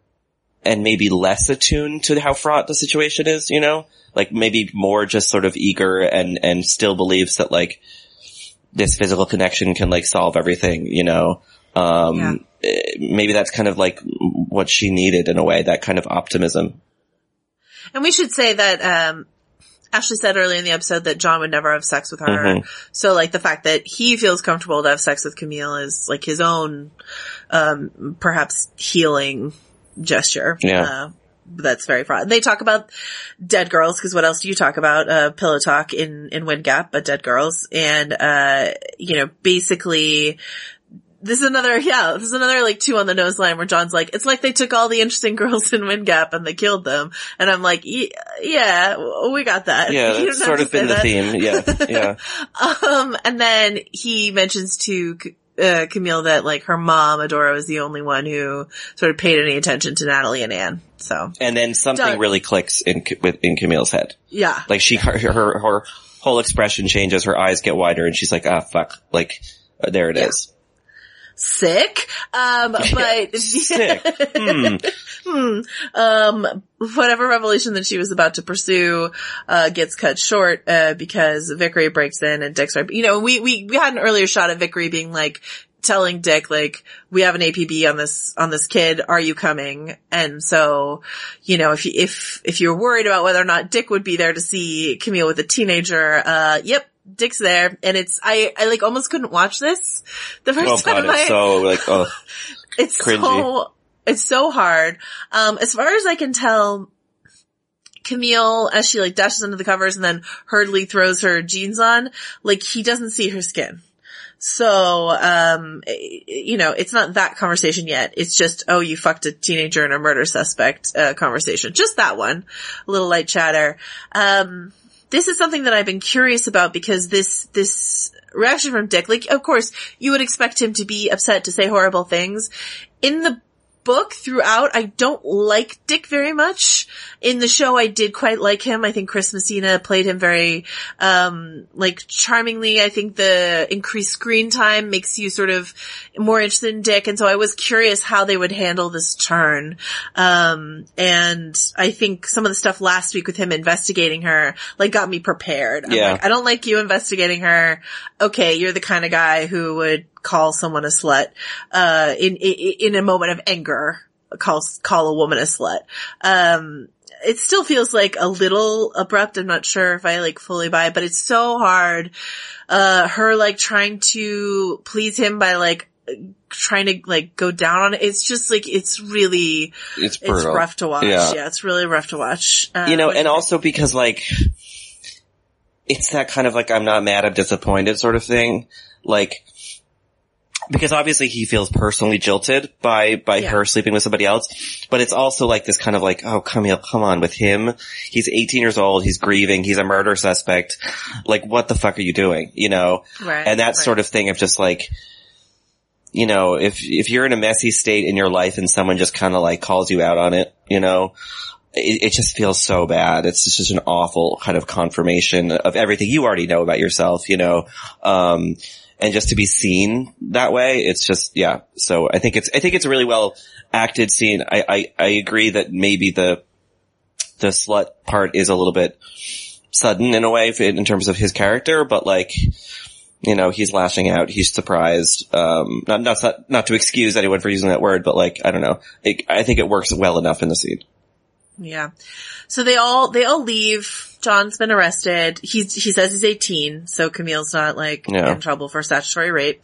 and maybe less attuned to how fraught the situation is, you know? Like maybe more just sort of eager and, and still believes that like this physical connection can like solve everything, you know? Um, yeah. Maybe that's kind of like what she needed in a way, that kind of optimism. And we should say that, um, Ashley said earlier in the episode that John would never have sex with her. Mm-hmm. So like the fact that he feels comfortable to have sex with Camille is like his own, um, perhaps healing gesture. Yeah. Uh, that's very fraught. They talk about dead girls, because what else do you talk about? Uh, pillow talk in, in Wind Gap, but dead girls. And, uh, you know, basically, this is another, yeah, this is another like two on the nose line where John's like, it's like they took all the interesting girls in Wind Gap and they killed them. And I'm like, yeah, we got that. Yeah, that's sort of been the theme. Yeah, yeah. um, and then he mentions to, Uh, Camille that like her mom, Adora, was the only one who sort of paid any attention to Natalie and Anne. So. And then something Done. really clicks in, with, in Camille's head. Yeah. Like she, her, her, her whole expression changes, her eyes get wider and she's like, ah, fuck. Like, uh, there it yeah. is. Sick. Um, but. Sick. Hmm. hmm. Um, whatever revelation that she was about to pursue, uh, gets cut short, uh, because Vickery breaks in and Dick's right. You know, we, we, we had an earlier shot of Vickery being like, telling Dick, like, we have an A P B on this, on this kid. Are you coming? And so, you know, if you, if, if you're worried about whether or not Dick would be there to see Camille with a teenager, uh, yep. Dick's there, and it's, I, I like almost couldn't watch this the first oh, time God, I, it's so like, oh, it's cringy. so, it's so hard. Um, as far as I can tell, Camille, as she like dashes under the covers and then hurriedly throws her jeans on, like he doesn't see her skin. So, um, you know, it's not that conversation yet. It's just, oh, you fucked a teenager and a murder suspect, uh, conversation. Just that one. A little light chatter. Um, this is something that I've been curious about because this, this reaction from Dick, like, of course, you would expect him to be upset, to say horrible things. In the book throughout, I don't like Dick very much. In the show, I did quite like him. I think Chris Messina played him very, um, like charmingly. I think the increased screen time makes you sort of more interested in Dick. And so I was curious how they would handle this turn. Um, and I think some of the stuff last week with him investigating her, like got me prepared. I'm yeah. like, I don't like you investigating her. Okay, you're the kind of guy who would call someone a slut, uh, in, in, in a moment of anger, call, call a woman a slut. Um, it still feels like a little abrupt. I'm not sure if I like fully buy it, but it's so hard. Uh, her like trying to please him by like trying to like go down on it. It's just like, it's really, it's, it's rough to watch. Yeah. yeah, it's really rough to watch. Uh, you know, and also because like, it's that kind of like, I'm not mad, I'm disappointed sort of thing. Like, because obviously he feels personally jilted by, by yeah. her sleeping with somebody else. But it's also like this kind of like, oh, Camille, come on with him. He's eighteen years old. He's grieving. He's a murder suspect. Like, what the fuck are you doing? You know? Right, and that right. sort of thing of just like, you know, if, if you're in a messy state in your life and someone just kind of like calls you out on it, you know, it, it just feels so bad. It's just, just an awful kind of confirmation of everything you already know about yourself, you know? Um, And just to be seen that way, it's just, yeah. So I think it's, I think it's a really well acted scene. I, I, I agree that maybe the, the slut part is a little bit sudden in a way in terms of his character, but like, you know, he's lashing out, he's surprised. Um, not, not, not to excuse anyone for using that word, but like, I don't know. It, I think it works well enough in the scene. Yeah. So they all, they all leave. John's been arrested. He's, he says he's eighteen, so Camille's not like yeah. in trouble for statutory rape.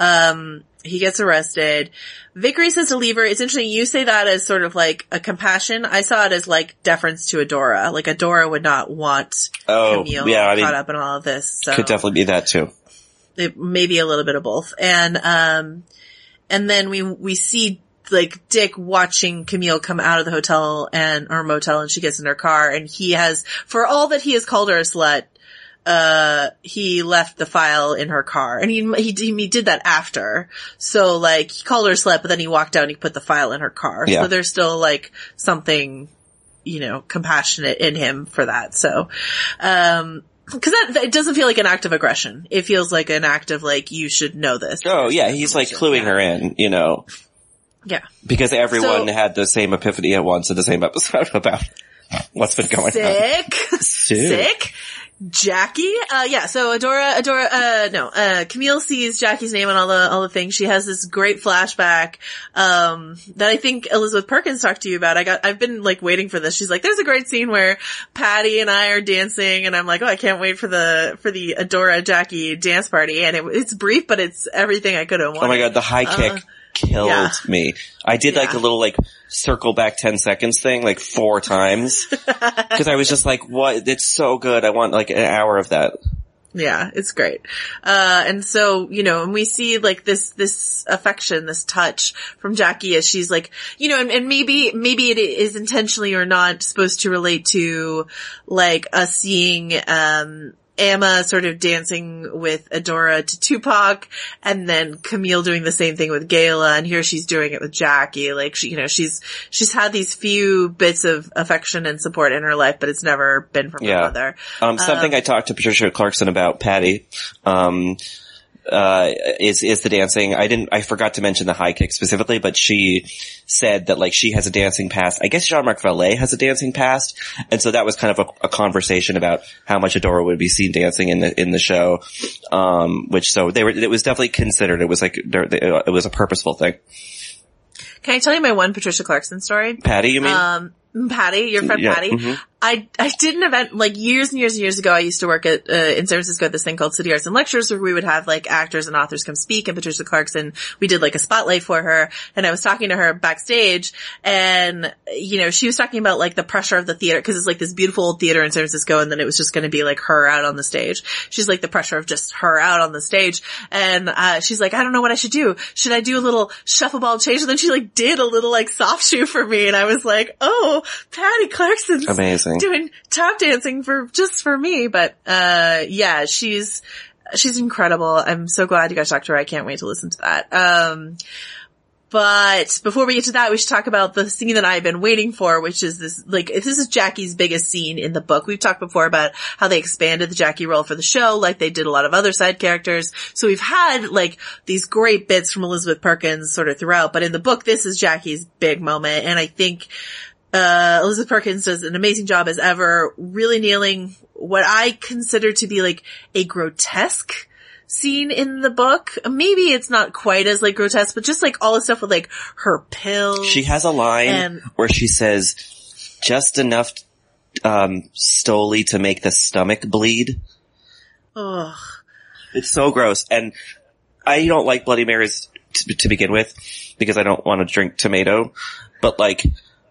Um, he gets arrested. Vickery says to leave her. It's interesting. You say that as sort of like a compassion. I saw it as like deference to Adora. Like Adora would not want oh, Camille yeah, I mean, caught up in all of this. So could definitely be that too. It may be a little bit of both. And, um, and then we, we see like Dick watching Camille come out of the hotel and, or motel, and she gets in her car, and he has, for all that he has called her a slut, uh, he left the file in her car, and he, he, he did that after. So like, he called her a slut, but then he walked out and he put the file in her car. Yeah. So there's still like something, you know, compassionate in him for that. So, um, cause that, it doesn't feel like an act of aggression. It feels like an act of like, you should know this. Oh yeah, he's like cluing her in, you know. Yeah. Because everyone so, had the same epiphany at once in the same episode about what's been going sick, on. Sick. Sick. Jackie? Uh, yeah, so Adora, Adora, uh, no, uh, Camille sees Jackie's name on all the, all the things. She has this great flashback, um, that I think Elizabeth Perkins talked to you about. I got, I've been like waiting for this. She's like, there's a great scene where Patty and I are dancing, and I'm like, oh, I can't wait for the, for the Adora Jackie dance party. And it, it's brief, but it's everything I could have wanted. Oh my god, the high kick. Uh, Killed yeah. me. I did yeah. like a little like circle back ten seconds thing like four times. Cause I was just like, what? It's so good. I want like an hour of that. Yeah, it's great. Uh, and so, you know, and we see like this, this affection, this touch from Jackie as she's like, you know, and, and maybe, maybe it is intentionally or not supposed to relate to like us seeing, um, Emma sort of dancing with Adora to Tupac, and then Camille doing the same thing with Gayla, and here she's doing it with Jackie. Like, she, you know, she's, she's had these few bits of affection and support in her life, but it's never been from yeah. her mother. Um, something um, I talked to Patricia Clarkson about, Patty, um, uh, is, is the dancing. I didn't, I forgot to mention the high kick specifically, but she said that like she has a dancing past. I guess Jean-Marc Vallée has a dancing past. And so that was kind of a, a conversation about how much Adora would be seen dancing in the, in the show. Um, which so they were, it was definitely considered. It was like, it was a purposeful thing. Can I tell you my one Patricia Clarkson story? Patty, you mean? Um, Patty, your friend Yeah, Patty. mm-hmm. I, I did an event, like years and years and years ago, I used to work at, uh, in San Francisco at this thing called City Arts and Lectures where we would have like actors and authors come speak, and Patricia Clarkson, we did like a spotlight for her, and I was talking to her backstage, and, you know, she was talking about like the pressure of the theater, cause it's like this beautiful old theater in San Francisco, and then it was just gonna be like her out on the stage. She's like the pressure of just her out on the stage, and, uh, she's like, I don't know what I should do. Should I do a little shuffle ball change? And then she like did a little like soft shoe for me, and I was like, oh, Patty Clarkson's amazing. doing tap dancing for, just for me. But, uh, yeah, she's, she's incredible. I'm so glad you guys talked to her. I can't wait to listen to that. Um, but before we get to that, we should talk about the scene that I've been waiting for, which is this, like, this is Jackie's biggest scene in the book. We've talked before about how they expanded the Jackie role for the show, like they did a lot of other side characters. So we've had, like, these great bits from Elizabeth Perkins sort of throughout, but in the book, this is Jackie's big moment, and I think Uh, Elizabeth Perkins does an amazing job as ever, really nailing what I consider to be like a grotesque scene in the book. Maybe it's not quite as like grotesque, but just like all the stuff with like her pills. She has a line and- where she says, just enough, um, Stoli to make the stomach bleed. Ugh. It's so gross. And I don't like Bloody Marys t- to begin with because I don't want to drink tomato, but like,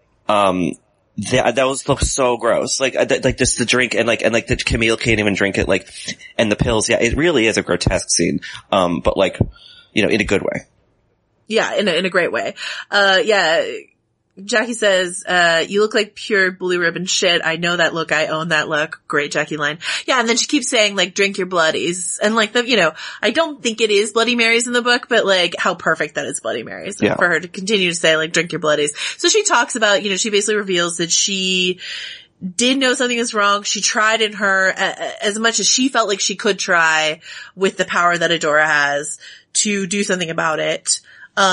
Um, that, that was so gross. Like, like just the drink and like, and like the Camille can't even drink it, like, and the pills. Yeah, it really is a grotesque scene. Um, but like, you know, in a good way. Yeah, in a, in a great way. Uh, yeah. Jackie says, uh, you look like pure blue ribbon shit. I know that look. I own that look. Great Jackie line. Yeah, and then she keeps saying, like, drink your bloodies. And like, the, you know, I don't think it is Bloody Marys in the book, but like, how perfect that is Bloody Marys. Yeah. For her to continue to say, like, drink your bloodies. So she talks about, you know, she basically reveals that she did know something was wrong. She tried in her, uh, as much as she felt like she could try with the power that Adora has to do something about it.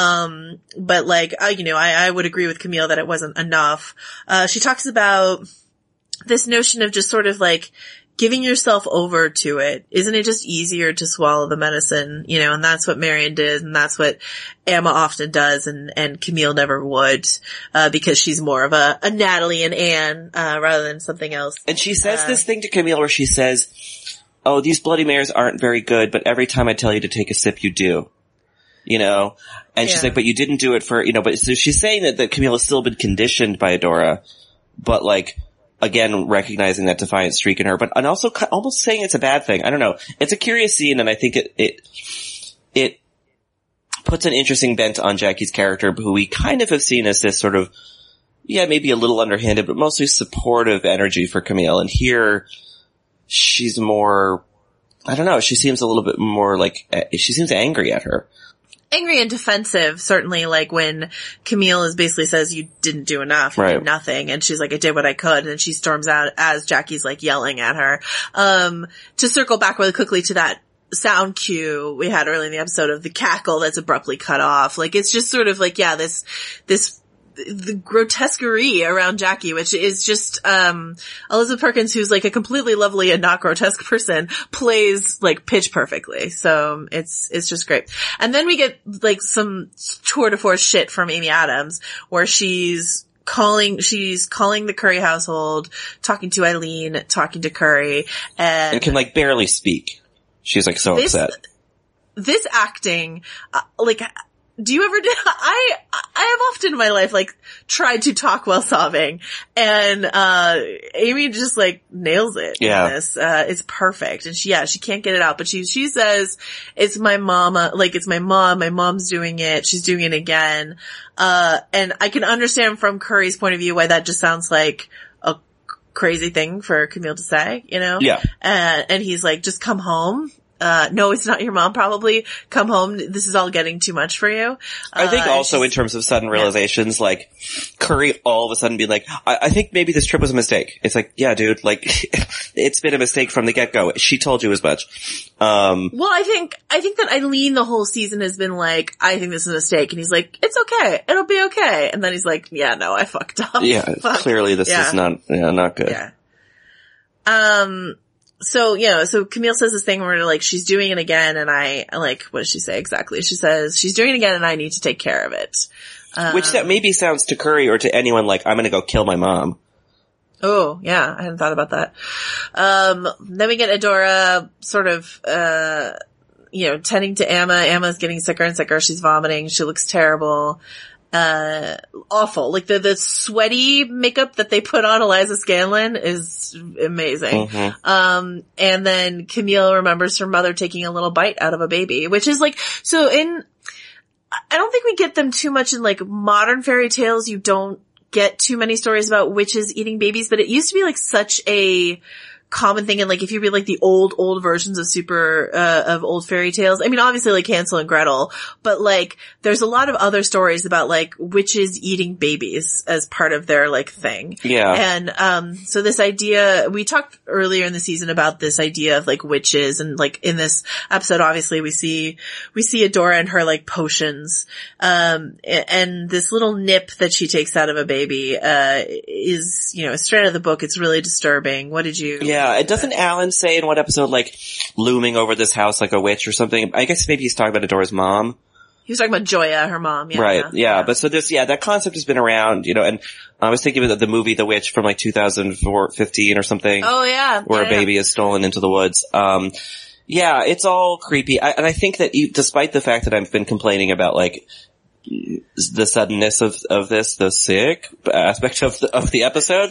Um, but like, uh, you know, I, I would agree with Camille that it wasn't enough. Uh, she talks about this notion of just sort of like giving yourself over to it. Isn't it just easier to swallow the medicine? You know, and that's what Marion did, and that's what Emma often does, and, and Camille never would, uh, because she's more of a, a Natalie and Anne, uh, rather than something else. And she says uh, this thing to Camille where she says, oh, these Bloody Marys aren't very good, but every time I tell you to take a sip, you do. You know? And she's Yeah. like, but you didn't do it for, you know, but so she's saying that, that Camille has still been conditioned by Adora, but like, again, recognizing that defiant streak in her, but, and also almost saying it's a bad thing. I don't know. It's a curious scene, and I think it, it, it puts an interesting bent on Jackie's character, who we kind of have seen as this sort of, yeah, maybe a little underhanded, but mostly supportive energy for Camille. And here, she's more, I don't know, she seems a little bit more like, she seems angry at her. Angry and defensive, certainly, like when Camille is basically says, you didn't do enough, you Right. did nothing, and she's like, I did what I could, and she storms out as Jackie's like yelling at her. Um, to circle back really quickly to that sound cue we had early in the episode of the cackle that's abruptly cut off, like it's just sort of like, yeah, this, this, the grotesquerie around Jackie, which is just, um, Elizabeth Perkins, who's like a completely lovely and not grotesque person, plays like pitch perfectly. So it's, it's just great. And then we get like some tour de force shit from Amy Adams, where she's calling, she's calling the Curry household, talking to Eileen, talking to Curry, and, And can like barely speak. She's like so this, upset. This acting, uh, like, do you ever do, I, I have often in my life, like, tried to talk while sobbing, and, uh, Amy just, like, nails it. Yeah. In this. Uh, it's perfect. And she, yeah, she can't get it out, but she, she says, it's my mama, like, it's my mom, my mom's doing it, she's doing it again. Uh, and I can understand from Curry's point of view why that just sounds like a crazy thing for Camille to say, you know? Yeah. Uh, and he's like, just come home. Uh, no, it's not your mom, probably. Come home. This is all getting too much for you. Uh, I think also in terms of sudden realizations, yeah. like, Curry all of a sudden being like, I, I think maybe this trip was a mistake. It's like, yeah, dude, like, it's been a mistake from the get-go. She told you as much. Um, well, I think, I think that Eileen the whole season has been like, I think this is a mistake. And he's like, it's okay. It'll be okay. And then he's like, yeah, no, I fucked up. yeah, Fuck. Clearly this yeah. is not, yeah, not good. Yeah. Um, So, you know, so Camille says this thing where like, she's doing it again, and I, like, what does she say exactly? She says, she's doing it again and I need to take care of it. Um, Which that maybe sounds to Curry or to anyone like, I'm gonna go kill my mom. Oh, yeah, I hadn't thought about that. Um, then we get Adora sort of, uh, you know, tending to Amma. Amma's getting sicker and sicker. She's vomiting. She looks terrible. Uh, awful. Like the, the sweaty makeup that they put on Eliza Scanlon is amazing. Mm-hmm. Um, and then Camille remembers her mother taking a little bite out of a baby, which is like, so in, I don't think we get them too much in like modern fairy tales. You don't get too many stories about witches eating babies, but it used to be like such a common thing. And like, if you read like the old, old versions of super, uh, of old fairy tales, I mean, obviously like Hansel and Gretel, but like, there's a lot of other stories about like witches eating babies as part of their like thing. Yeah. And, um, so this idea, we talked earlier in the season about this idea of like witches, and like in this episode, obviously we see, we see Adora and her like potions, um, and this little nip that she takes out of a baby, uh, is, you know, straight out of the book. It's really disturbing. What did you? Yeah. Yeah, it doesn't Alan say in what episode, like, looming over this house like a witch or something? I guess maybe he's talking about Adora's mom. He was talking about Joya, her mom. Yeah, right, yeah, yeah. yeah. But so this, yeah, that concept has been around, you know, and I was thinking of the movie The Witch from like two thousand fifteen or something. Oh, yeah. Where yeah, a baby yeah. is stolen into the woods. Um, yeah, it's all creepy. I, and I think that e- despite the fact that I've been complaining about like, the suddenness of, of this, the sick aspect of the, of the episode,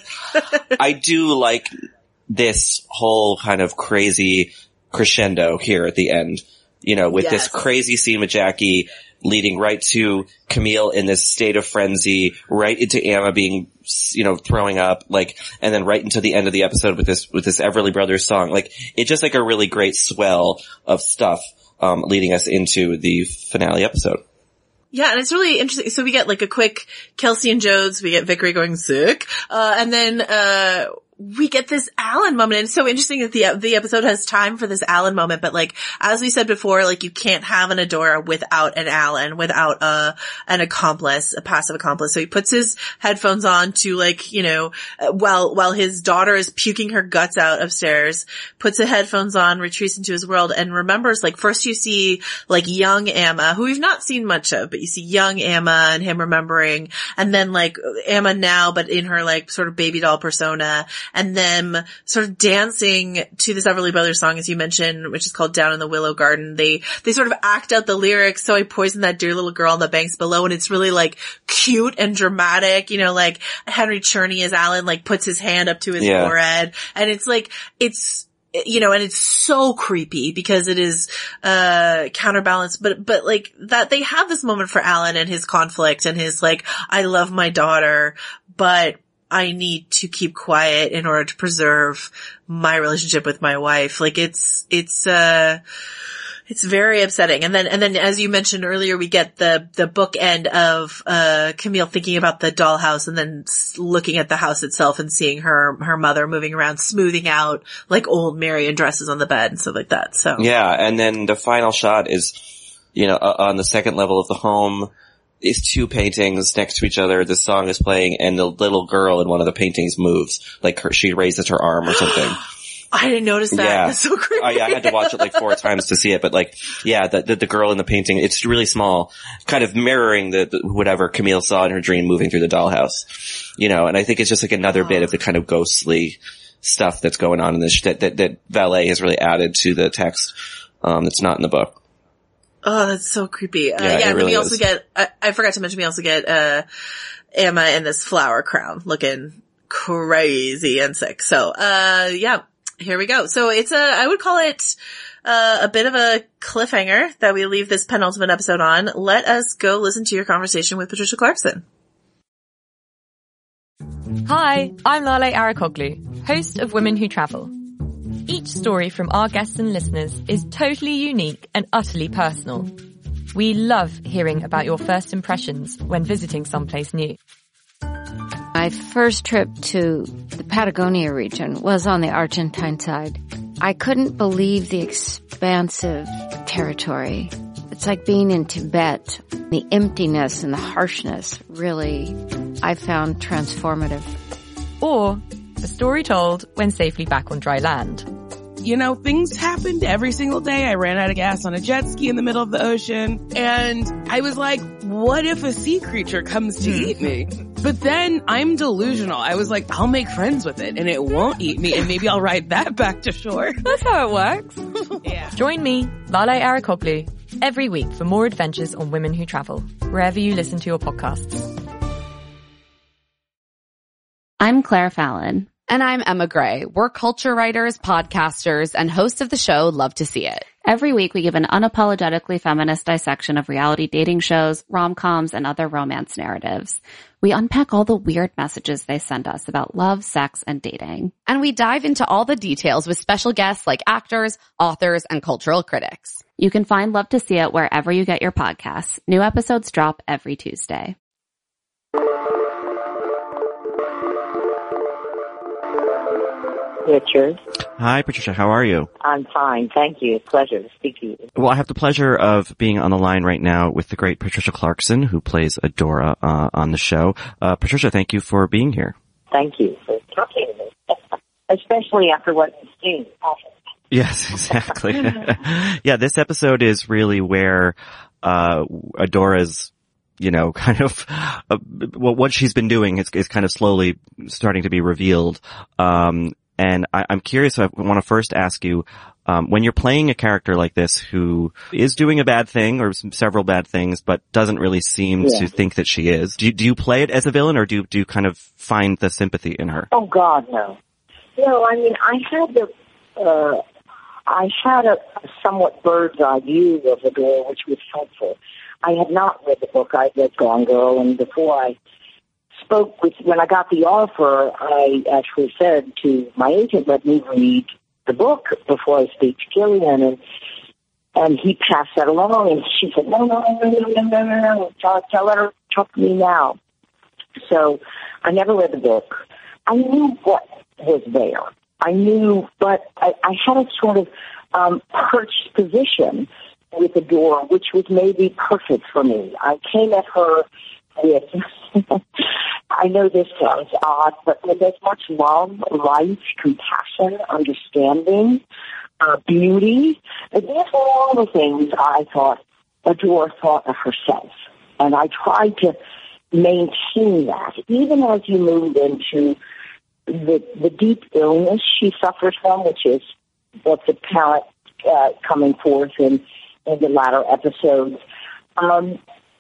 I do like this whole kind of crazy crescendo here at the end, you know, with yes. this crazy scene with Jackie leading right to Camille in this state of frenzy, right into Amma being, you know, throwing up, like, and then right into the end of the episode with this, with this Everly Brothers song. Like, it's just like a really great swell of stuff, um, leading us into the finale episode. Yeah, and it's really interesting. So we get like a quick Kelsey and Jodes, we get Vickery going sick, uh, and then, uh, we get this Alan moment. And it's so interesting that the the episode has time for this Alan moment, but like, as we said before, like you can't have an Adora without an Alan, without a, an accomplice, a passive accomplice. So he puts his headphones on to like, you know, while, while his daughter is puking her guts out upstairs, puts the headphones on, retreats into his world, and remembers, like, first you see like young Amma, who we've not seen much of, but you see young Amma and him remembering, and then like Amma now, but in her like sort of baby doll persona, and them sort of dancing to this Everly Brothers song, as you mentioned, which is called Down in the Willow Garden. They, they sort of act out the lyrics. So I poisoned that dear little girl on the banks below. And it's really like cute and dramatic, you know, like Henry Czerny as Alan, like puts his hand up to his yeah. forehead. And it's like, it's, you know, and it's so creepy because it is, uh, counterbalanced, but, but like that they have this moment for Alan and his conflict and his like, I love my daughter, but I need to keep quiet in order to preserve my relationship with my wife. Like it's, it's, uh, it's very upsetting. And then, and then as you mentioned earlier, we get the, the bookend of, uh, Camille thinking about the dollhouse and then looking at the house itself and seeing her, her mother moving around, smoothing out like old Marian dresses on the bed and stuff like that. So. Yeah. And then the final shot is, you know, uh, on the second level of the home, is two paintings next to each other. The song is playing and the little girl in one of the paintings moves. Like her, she raises her arm or something. I didn't notice that. Yeah. That's so creepy. I, I had to watch it like four times to see it, but like, yeah, the, the, the girl in the painting, it's really small, kind of mirroring the, the whatever Camille saw in her dream moving through the dollhouse. You know, and I think it's just like another oh. bit of the kind of ghostly stuff that's going on in this, that, that, that Valet has really added to the text, um, that's not in the book. Oh, that's so creepy. Uh, yeah, yeah and really then we also is. get, I, I forgot to mention, we also get, uh, Amma in this flower crown looking crazy and sick. So, uh, yeah, here we go. So it's a, I would call it, uh, a bit of a cliffhanger that we leave this penultimate episode on. Let us go listen to your conversation with Patricia Clarkson. Hi, I'm Lale Arakoglu, host of Women Who Travel. Each story from our guests and listeners is totally unique and utterly personal. We love hearing about your first impressions when visiting someplace new. My first trip to the Patagonia region was on the Argentine side. I couldn't believe the expansive territory. It's like being in Tibet. The emptiness and the harshness really, I found transformative. Or a story told when safely back on dry land. you know, things happened every single day. I ran out of gas on a jet ski in the middle of the ocean. And I was like, what if a sea creature comes to eat me? But then I'm delusional. I was like, I'll make friends with it and it won't eat me and maybe I'll ride that back to shore. That's how it works. Yeah. Join me, Lale Arikoglu, every week for more adventures on Women Who Travel, wherever you listen to your podcasts. I'm Claire Fallon. And I'm Emma Gray. We're culture writers, podcasters, and hosts of the show Love to See It. Every week we give an unapologetically feminist dissection of reality dating shows, rom-coms, and other romance narratives. We unpack all the weird messages they send us about love, sex, and dating. And we dive into all the details with special guests like actors, authors, and cultural critics. You can find Love to See It wherever you get your podcasts. New episodes drop every Tuesday. Richard. Hi, Patricia. How are you? I'm fine. Thank you. Pleasure to speak to you. Well, I have the pleasure of being on the line right now with the great Patricia Clarkson, who plays Adora uh, on the show. Uh, Patricia, thank you for being here. Thank you for talking to me, especially after what you've seen. Yes, exactly. Yeah, this episode is really where uh Adora's, you know, kind of, uh, well, what she's been doing is, is kind of slowly starting to be revealed. Um, and I, I'm curious, I want to first ask you, um, when you're playing a character like this who is doing a bad thing or some, several bad things, but doesn't really seem yeah. to think that she is, do you, do you play it as a villain or do you, do you kind of find the sympathy in her? Oh God, no. No, I mean, I had the, uh, I had a, a somewhat bird's eye view of Adora, which was helpful. I had not read the book. I read Gone Girl, and before I spoke with, when I got the offer, I actually said to my agent, let me read the book before I speak to Gillian, and and he passed that along, and she said, no, no, no, no, no, no, no, no, tell, tell her, talk to me now. So I never read the book. I knew what was there. I knew, but I, I had a sort of um, perched position with Adora, which was maybe perfect for me. I came at her with, I know this sounds odd, but with as much love, light, compassion, understanding, uh, beauty. And these were all the things I thought Adora thought of herself. And I tried to maintain that, even as you move into the, the deep illness she suffers from, which is what's apparent uh, coming forth in in the latter episodes. Um,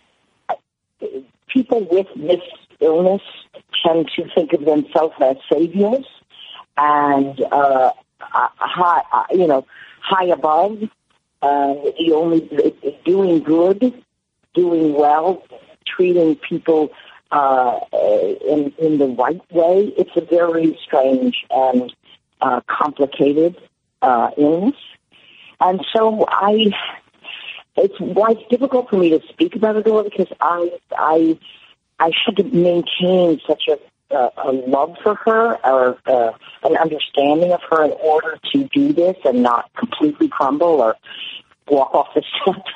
people with this illness tend to think of themselves as saviors and, uh, high, you know, high above, uh, the only, doing good, doing well, treating people, uh, in, in the right way. It's a very strange and, uh, complicated, uh, illness. And so I, It's why it's difficult for me to speak about Adora because I I I had to maintain such a uh, a love for her or uh, an understanding of her in order to do this and not completely crumble or walk off the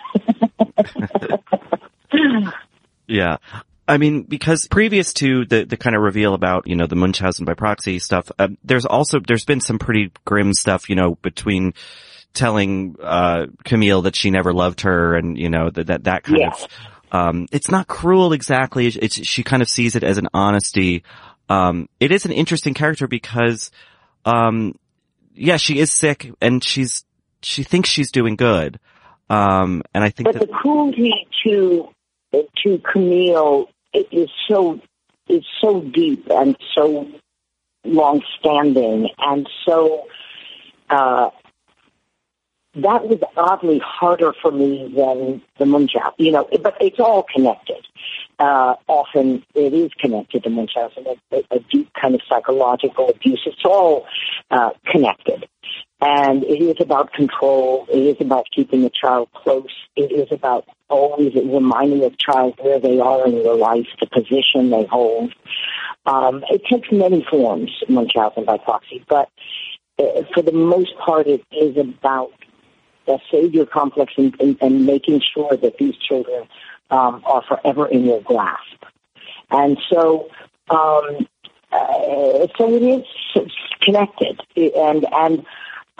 set. Yeah. I mean, because previous to the, the kind of reveal about, you know, the Munchausen by proxy stuff, uh, there's also, there's been some pretty grim stuff, you know, between telling, uh, Camille that she never loved her and, you know, that, that, that kind yeah. of, um, it's not cruel exactly. It's, she kind of sees it as an honesty. Um, it is an interesting character because, um, yeah, she is sick and she's, she thinks she's doing good. Um, and I think but that the cruelty to, to Camille is so, is so deep and so long-standing and so, uh, that was oddly harder for me than the Munchausen, you know, but it's all connected. Uh, often it is connected to Munchausen, a, a deep kind of psychological abuse. It's all uh, connected. And it is about control. It is about keeping the child close. It is about always reminding the child where they are in their life, the position they hold. Um, it takes many forms, Munchausen by proxy, but uh, for the most part it is about a savior complex and, and, and making sure that these children um, are forever in your grasp. And so, um, uh, so it is connected. And, and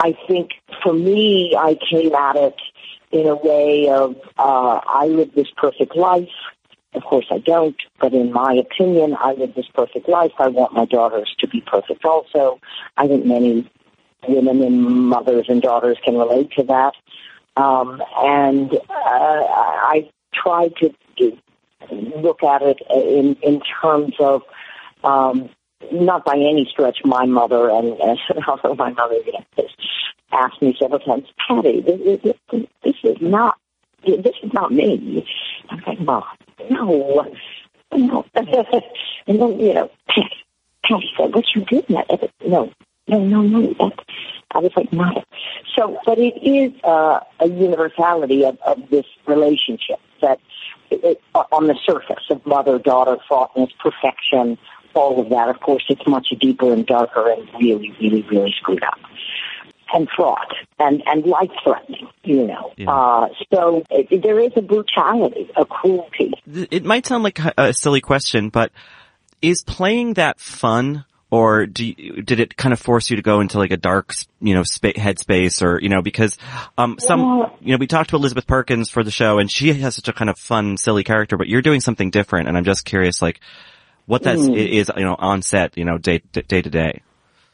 I think for me, I came at it in a way of, uh, I live this perfect life. Of course I don't, but in my opinion, I live this perfect life. I want my daughters to be perfect also. I think many women and mothers and daughters can relate to that. Um, and uh, I try to look at it in, in terms of, um, not by any stretch my mother, and, and although my mother you know, asked me several times, Patty, this, this, this is not, this is not me. I'm like, Mom, no, no. And then, you know, Patty, Patty said, what you doing that? No, no, no, no. That, I was like, no. So, but it is uh, a universality of, of this relationship that it, it, on the surface of mother-daughter fraughtness, perfection, all of that. Of course, it's much deeper and darker and really, really, really screwed up. And fraught and, and life-threatening, you know. Yeah. Uh, so it, there is a brutality, a cruelty. It might sound like a silly question, but is playing that fun, or do you, did it kind of force you to go into like a dark, you know, spa- headspace, or, you know, because, um, some, yeah. you know, we talked to Elizabeth Perkins for the show, and she has such a kind of fun, silly character, but you're doing something different, and I'm just curious, like, what that mm. is, you know, on set, you know, day, day to day.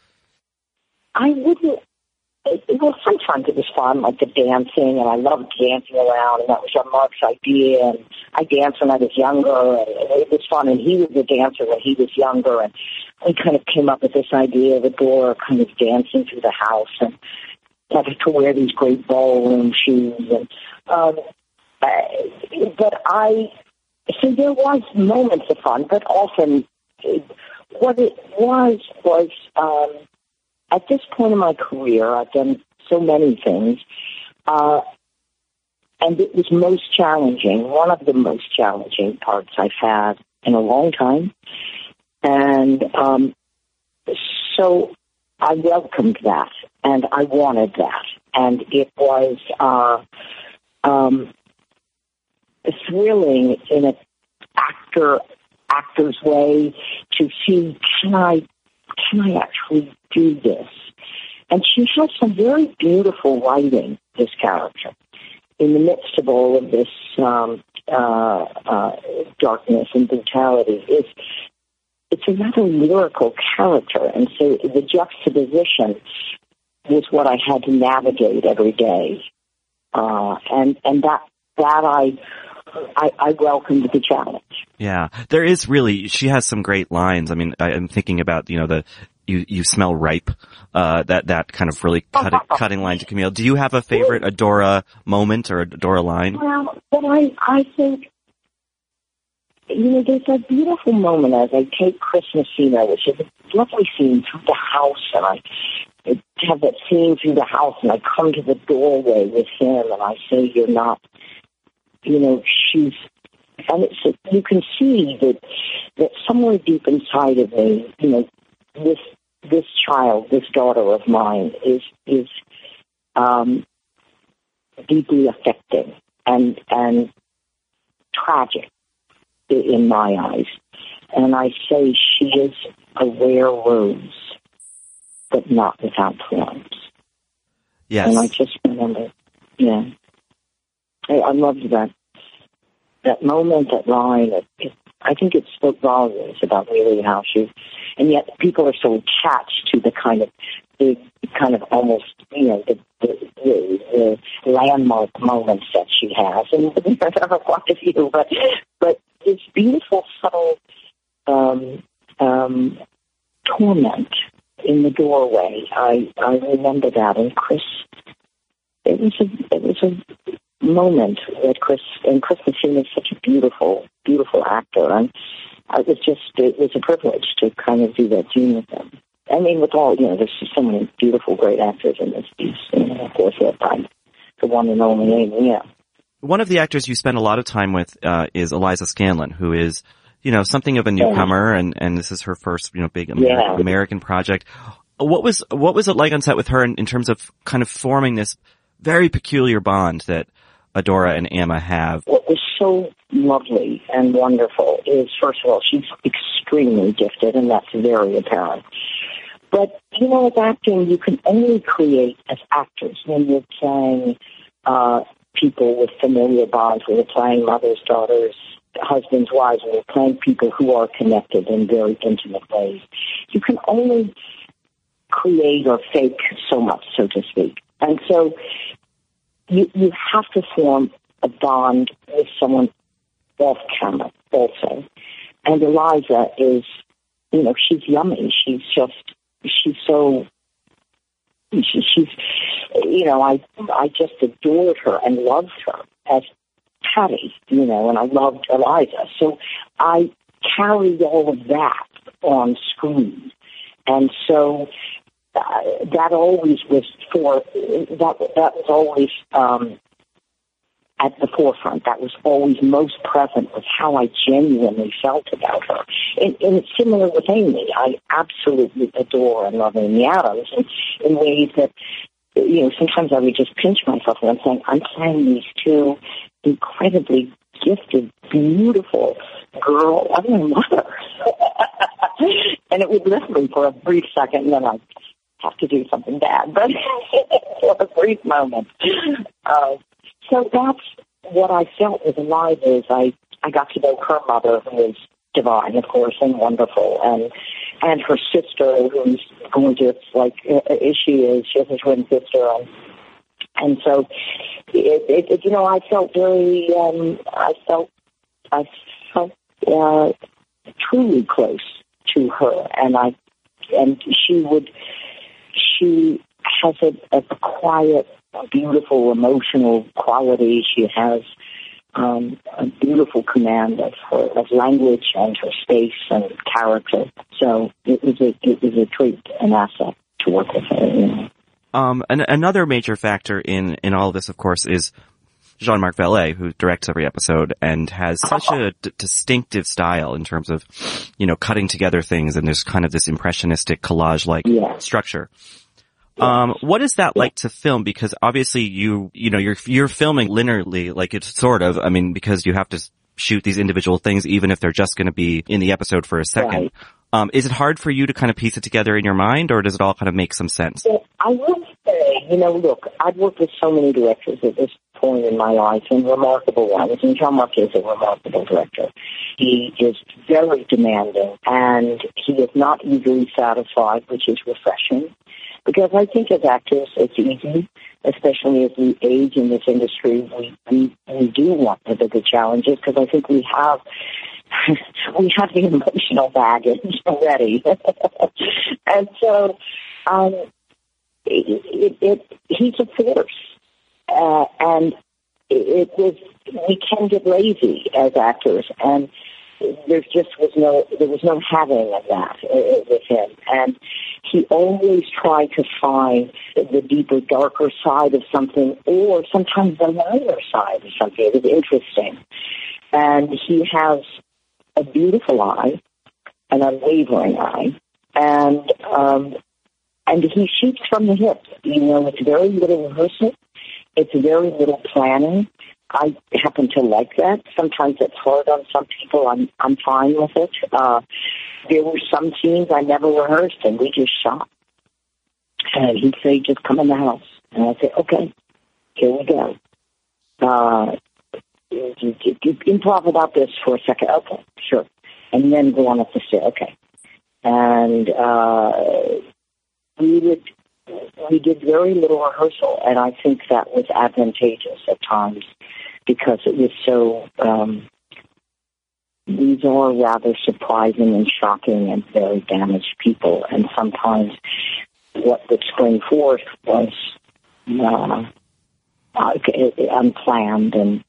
I wouldn't. It, well, sometimes it was fun, like the dancing, and I loved dancing around, and that was Jean-Marc's idea, and I danced when I was younger, and it was fun, and he was a dancer when he was younger, and we kind of came up with this idea of Adora kind of dancing through the house, and having to wear these great ballroom shoes, and, um, uh, but I, so there was moments of fun, but often it, what it was was, um, at this point in my career, I've done so many things, uh, and it was most challenging, one of the most challenging parts I've had in a long time. And um, so I welcomed that, and I wanted that. And it was uh, um, thrilling in an actor, actor's way to see, can I Can I actually do this? And she has some very beautiful writing, this character, in the midst of all of this um, uh, uh, darkness and brutality. It's, it's a rather lyrical character, and so the juxtaposition was what I had to navigate every day. Uh, and and that that I, I I welcomed the challenge. Yeah, there is really, she has some great lines. I mean, I, I'm thinking about, you know, the, you, you smell ripe, uh, that, that kind of really cut, cutting line to Camille. Do you have a favorite Adora moment or Adora line? Well, but I, I think, you know, there's a beautiful moment as I take Christmasina, which is a lovely scene through the house, and I have that scene through the house, and I come to the doorway with him, and I say, you're not, you know, she's, and it's, you can see that, that somewhere deep inside of me, you know, this, this child, this daughter of mine is, is, um, deeply affecting and, and tragic in my eyes. And I say she is a rare rose, but not without thorns. Yes. And I just remember, yeah. I, I loved that. That moment, that line, it, it, I think it spoke volumes about really how she, and yet people are so attached to the kind of big, kind of almost, you know, the, the, the, the landmark moments that she has, and there are quite a few, but, but it's beautiful, subtle um, um, torment in the doorway. I, I remember that, and Chris, it was a, it was a, moment that Chris, and Chris Messina is such a beautiful, beautiful actor, and it was just, it was a privilege to kind of do that scene with them. I mean, with all, you know, there's just so many beautiful, great actors in this piece, and of course, led by the one and only Amy, yeah. One of the actors you spend a lot of time with, uh, is Eliza Scanlon, who is, you know, something of a newcomer, and, and this is her first, you know, big American, yeah. American project. What was, what was it like on set with her in, in terms of kind of forming this very peculiar bond that Adora and Amma have? What was so lovely and wonderful is, first of all, she's extremely gifted, and that's very apparent. But, you know, with acting, you can only create as actors when you're playing uh, people with familiar bonds, when you're playing mothers, daughters, husbands, wives, when you're playing people who are connected in very intimate ways. You can only create or fake so much, so to speak. And so you, you have to form a bond with someone off camera also. And Eliza is, you know, she's yummy. She's just, she's so, she, she's, you know, I, I just adored her and loved her as Patty, you know, and I loved Eliza. So I carried all of that on screen. And so uh, that always was for, that, that was always, um, at the forefront. That was always most present with how I genuinely felt about her. And, and it's similar with Amy. I absolutely adore and love Amy Adams in, in ways that, you know, sometimes I would just pinch myself and I'm saying, I'm playing these two incredibly gifted, beautiful girl. I'm their mother. And it would lift me for a brief second and then I'd have to do something bad. But for a brief moment. Uh, So that's what I felt with Eliza is I, I got to know her mother, who is divine, of course, and wonderful, and and her sister, who's gorgeous, like uh, she is. She has a twin sister, and, and so, it, it, it, you know, I felt very, um, I felt, I felt uh, truly close to her, and I, and she would, she has a, a quiet, beautiful emotional quality. She has um, a beautiful command of her of language and her space and character. So it was a it was a treat, an asset to work with her. You know. Um, and another major factor in in all of this, of course, is Jean-Marc Vallée, who directs every episode and has such a d- distinctive style in terms of, you know, cutting together things, and there's kind of this impressionistic collage-like yeah. structure. Um, what is that like to film? Because obviously you, you know, you're, you're filming linearly, like it's sort of, I mean, because you have to shoot these individual things, even if they're just going to be in the episode for a second. Right. Um, is it hard for you to kind of piece it together in your mind, or does it all kind of make some sense? Well, I will say, you know, look, I've worked with so many directors at this point in my life, and remarkable ones, and Jean-Marc is a remarkable director. He is very demanding, and he is not easily satisfied, which is refreshing. Because I think as actors, it's easy, especially as we age in this industry. We we, we do want the bigger challenges because I think we have we have the emotional baggage already, and so um, it, it, it he's a force, uh, and it, it was we can get lazy as actors, and there just was no there was no having of that uh, with him, and he always tried to find the deeper, darker side of something, or sometimes the lighter side of something. It was interesting, and he has a beautiful eye, an unwavering eye, and um, and he shoots from the hip. You know, it's very little rehearsal, it's very little planning. I happen to like that. Sometimes it's hard on some people. I'm I'm fine with it. Uh, there were some scenes I never rehearsed, and we just shot. And he'd say, "Just come in the house," and I'd say, "Okay, here we go." Uh, improv about this for a second. Okay, sure, and then go on up the stair. Okay, and uh, we would. We did very little rehearsal, and I think that was advantageous at times because it was so, um, these are rather surprising and shocking and very damaged people, and sometimes what would spring forth was uh, uh, unplanned, and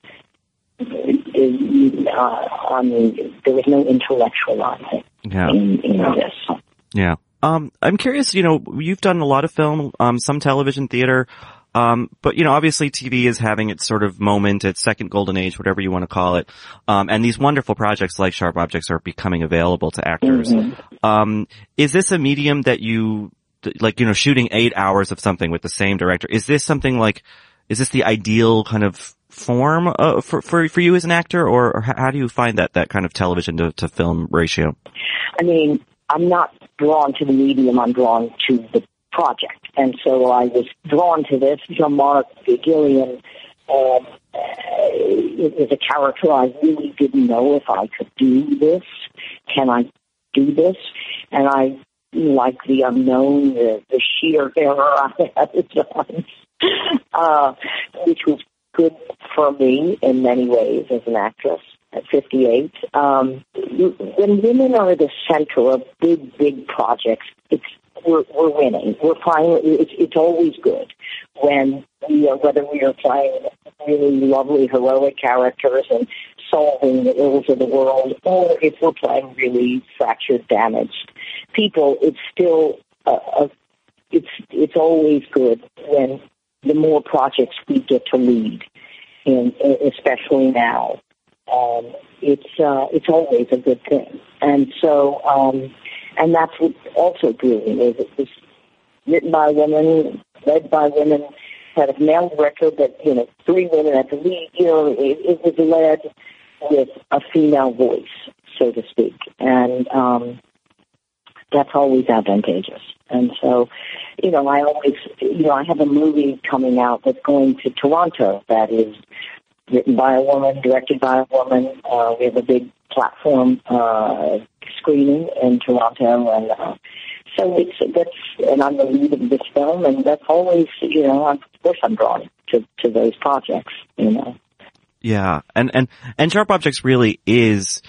uh, I mean, there was no intellectualizing yeah. in, in this. Yeah. Um, I'm curious, you know, you've done a lot of film, um, some television, theater, um, but, you know, obviously T V is having its sort of moment, its second golden age, whatever you want to call it. Um, and these wonderful projects like Sharp Objects are becoming available to actors. Mm-hmm. Um, is this a medium that you, like, you know, shooting eight hours of something with the same director, is this something like, is this the ideal kind of form, uh, for, for, for you as an actor, or, or how do you find that, that kind of television to, to film ratio? I mean, I'm not drawn to the medium, I'm drawn to the project. And so I was drawn to this. Jean-Marc Gillian um, is a character I really didn't know if I could do this. Can I do this? And I like the unknown, the, the sheer terror I had at times, uh, which was good for me in many ways as an actress at fifty-eight. Um, when women are the center of big, big projects, it's we're, we're winning. We're playing. It's, it's always good when we are, whether we are playing really lovely, heroic characters and solving the ills of the world, or if we're playing really fractured, damaged people. It's still a, a it's it's always good when the more projects we get to lead, and especially now. Um, it's uh, it's always a good thing, and so um, and that's what also brilliant is. It was written by women, led by women, had a male director, but you know, three women at the lead. You know, it, it was led with a female voice, so to speak, and um, that's always advantageous. And so, you know, I always, you know, I have a movie coming out that's going to Toronto that is written by a woman, directed by a woman. Uh, we have a big platform uh, screening in Toronto, and uh, so it's that's, and I'm the lead of this film, and that's always, you know, of course I'm drawn to, to those projects, you know. Yeah, and and and Sharp Objects really is,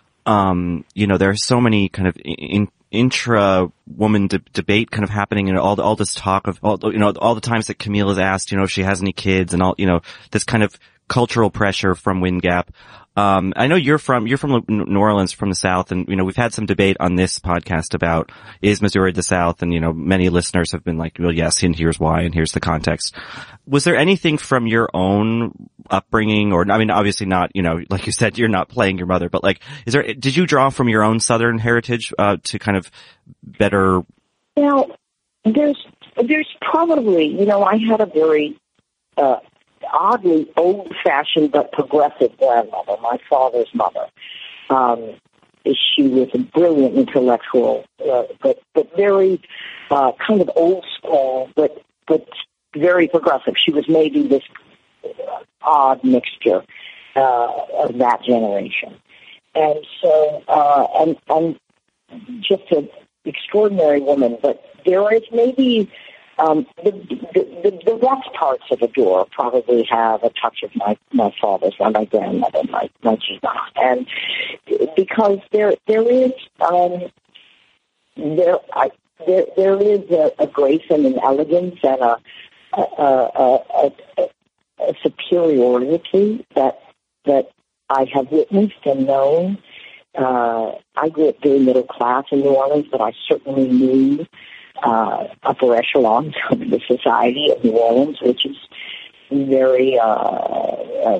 um, you know, there are so many kind of in, intra-woman de- debate kind of happening, and all all this talk of all, you know, all the times that Camille is asked, you know, if she has any kids, and all, you know, this kind of cultural pressure from Wind Gap. Um, I know you're from, you're from New Orleans, from the South, and, you know, we've had some debate on this podcast about, is Missouri the South? And, you know, many listeners have been like, well, yes, and here's why, and here's the context. Was there anything from your own upbringing, or, I mean, obviously not, you know, like you said, you're not playing your mother, but like, is there, did you draw from your own Southern heritage, uh, to kind of better? Well, there's, there's probably, you know, I had a very, uh, oddly old-fashioned but progressive grandmother, my father's mother. Um, she was a brilliant intellectual, uh, but but very uh, kind of old school, but but very progressive. She was maybe this odd mixture uh, of that generation, and so uh, and and just an extraordinary woman. But there is maybe. Um, the, the, the, the rough parts of the door probably have a touch of my, my father's, my grandmother, my, my Gina. And because there, there is, um, there, I, there, there is a, a grace and an elegance and a, a, a, a, a superiority that, that I have witnessed and known. Uh, I grew up very middle class in New Orleans, but I certainly knew Uh, upper echelons of the society of New Orleans, which is very uh, uh,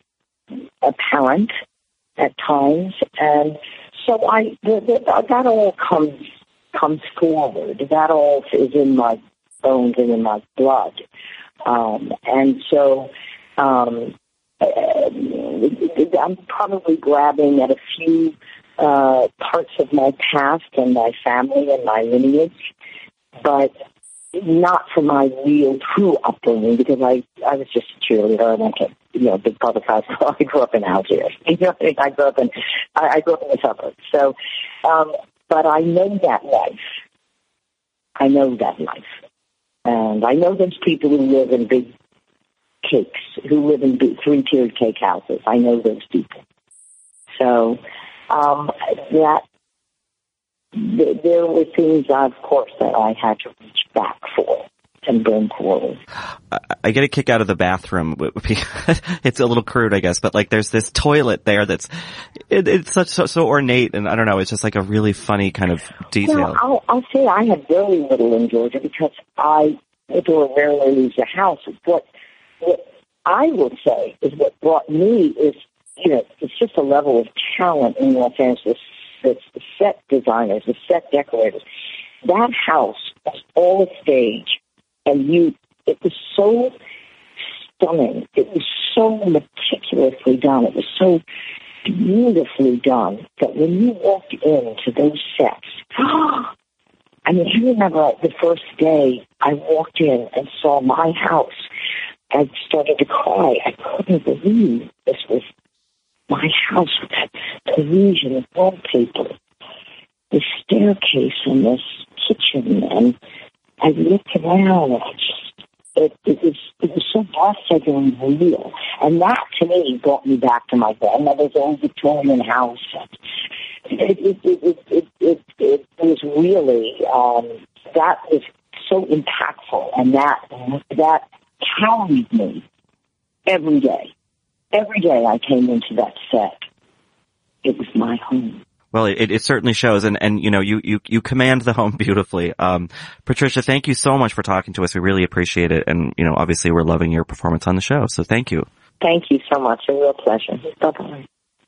apparent at times, and so I the, the, that all comes comes forward. That all is in my bones and in my blood, um, and so um, I'm probably grabbing at a few uh, parts of my past and my family and my lineage, but not from my real, true upbringing, because I, I was just a cheerleader. I went to, you know, big public high school. I grew up in Algiers. You know, I grew up in, I, I grew up in the suburbs. So, um, but I know that life. I know that life. And I know those people who live in big cakes, who live in big three-tiered cake houses. I know those people. So, um, that, there were things, of course, that I had to reach back for and bring forward. I get a kick out of the bathroom. It's a little crude, I guess, but like there's this toilet there that's, it, it's such so, so ornate, and I don't know, it's just like a really funny kind of detail. Well, I'll, I'll say I had very little in Georgia because I, or rarely leaves the house. What, what I would say is what brought me is, you know, it's just a level of talent in Los Angeles. It's the set designers, the set decorators. That house was all a stage, and you, it was so stunning. It was so meticulously done. It was so beautifully done that when you walked into those sets, I mean, I remember the first day I walked in and saw my house. I started to cry. I couldn't believe this was my house with that Parisian wallpaper, the staircase in this kitchen, and I looked around and I just, it, it was it was so breathtaking and real. And that, to me, brought me back to my grandmother's old Victorian house. It, it, it, it, it, it, it was really, um, that was so impactful, and that that carried me every day. Every day I came into that set, it was my home. Well, it, it certainly shows, and, and, you know, you, you, you command the home beautifully. Um, Patricia, thank you so much for talking to us. We really appreciate it, and, you know, obviously we're loving your performance on the show, so thank you. Thank you so much. A real pleasure. Bye-bye.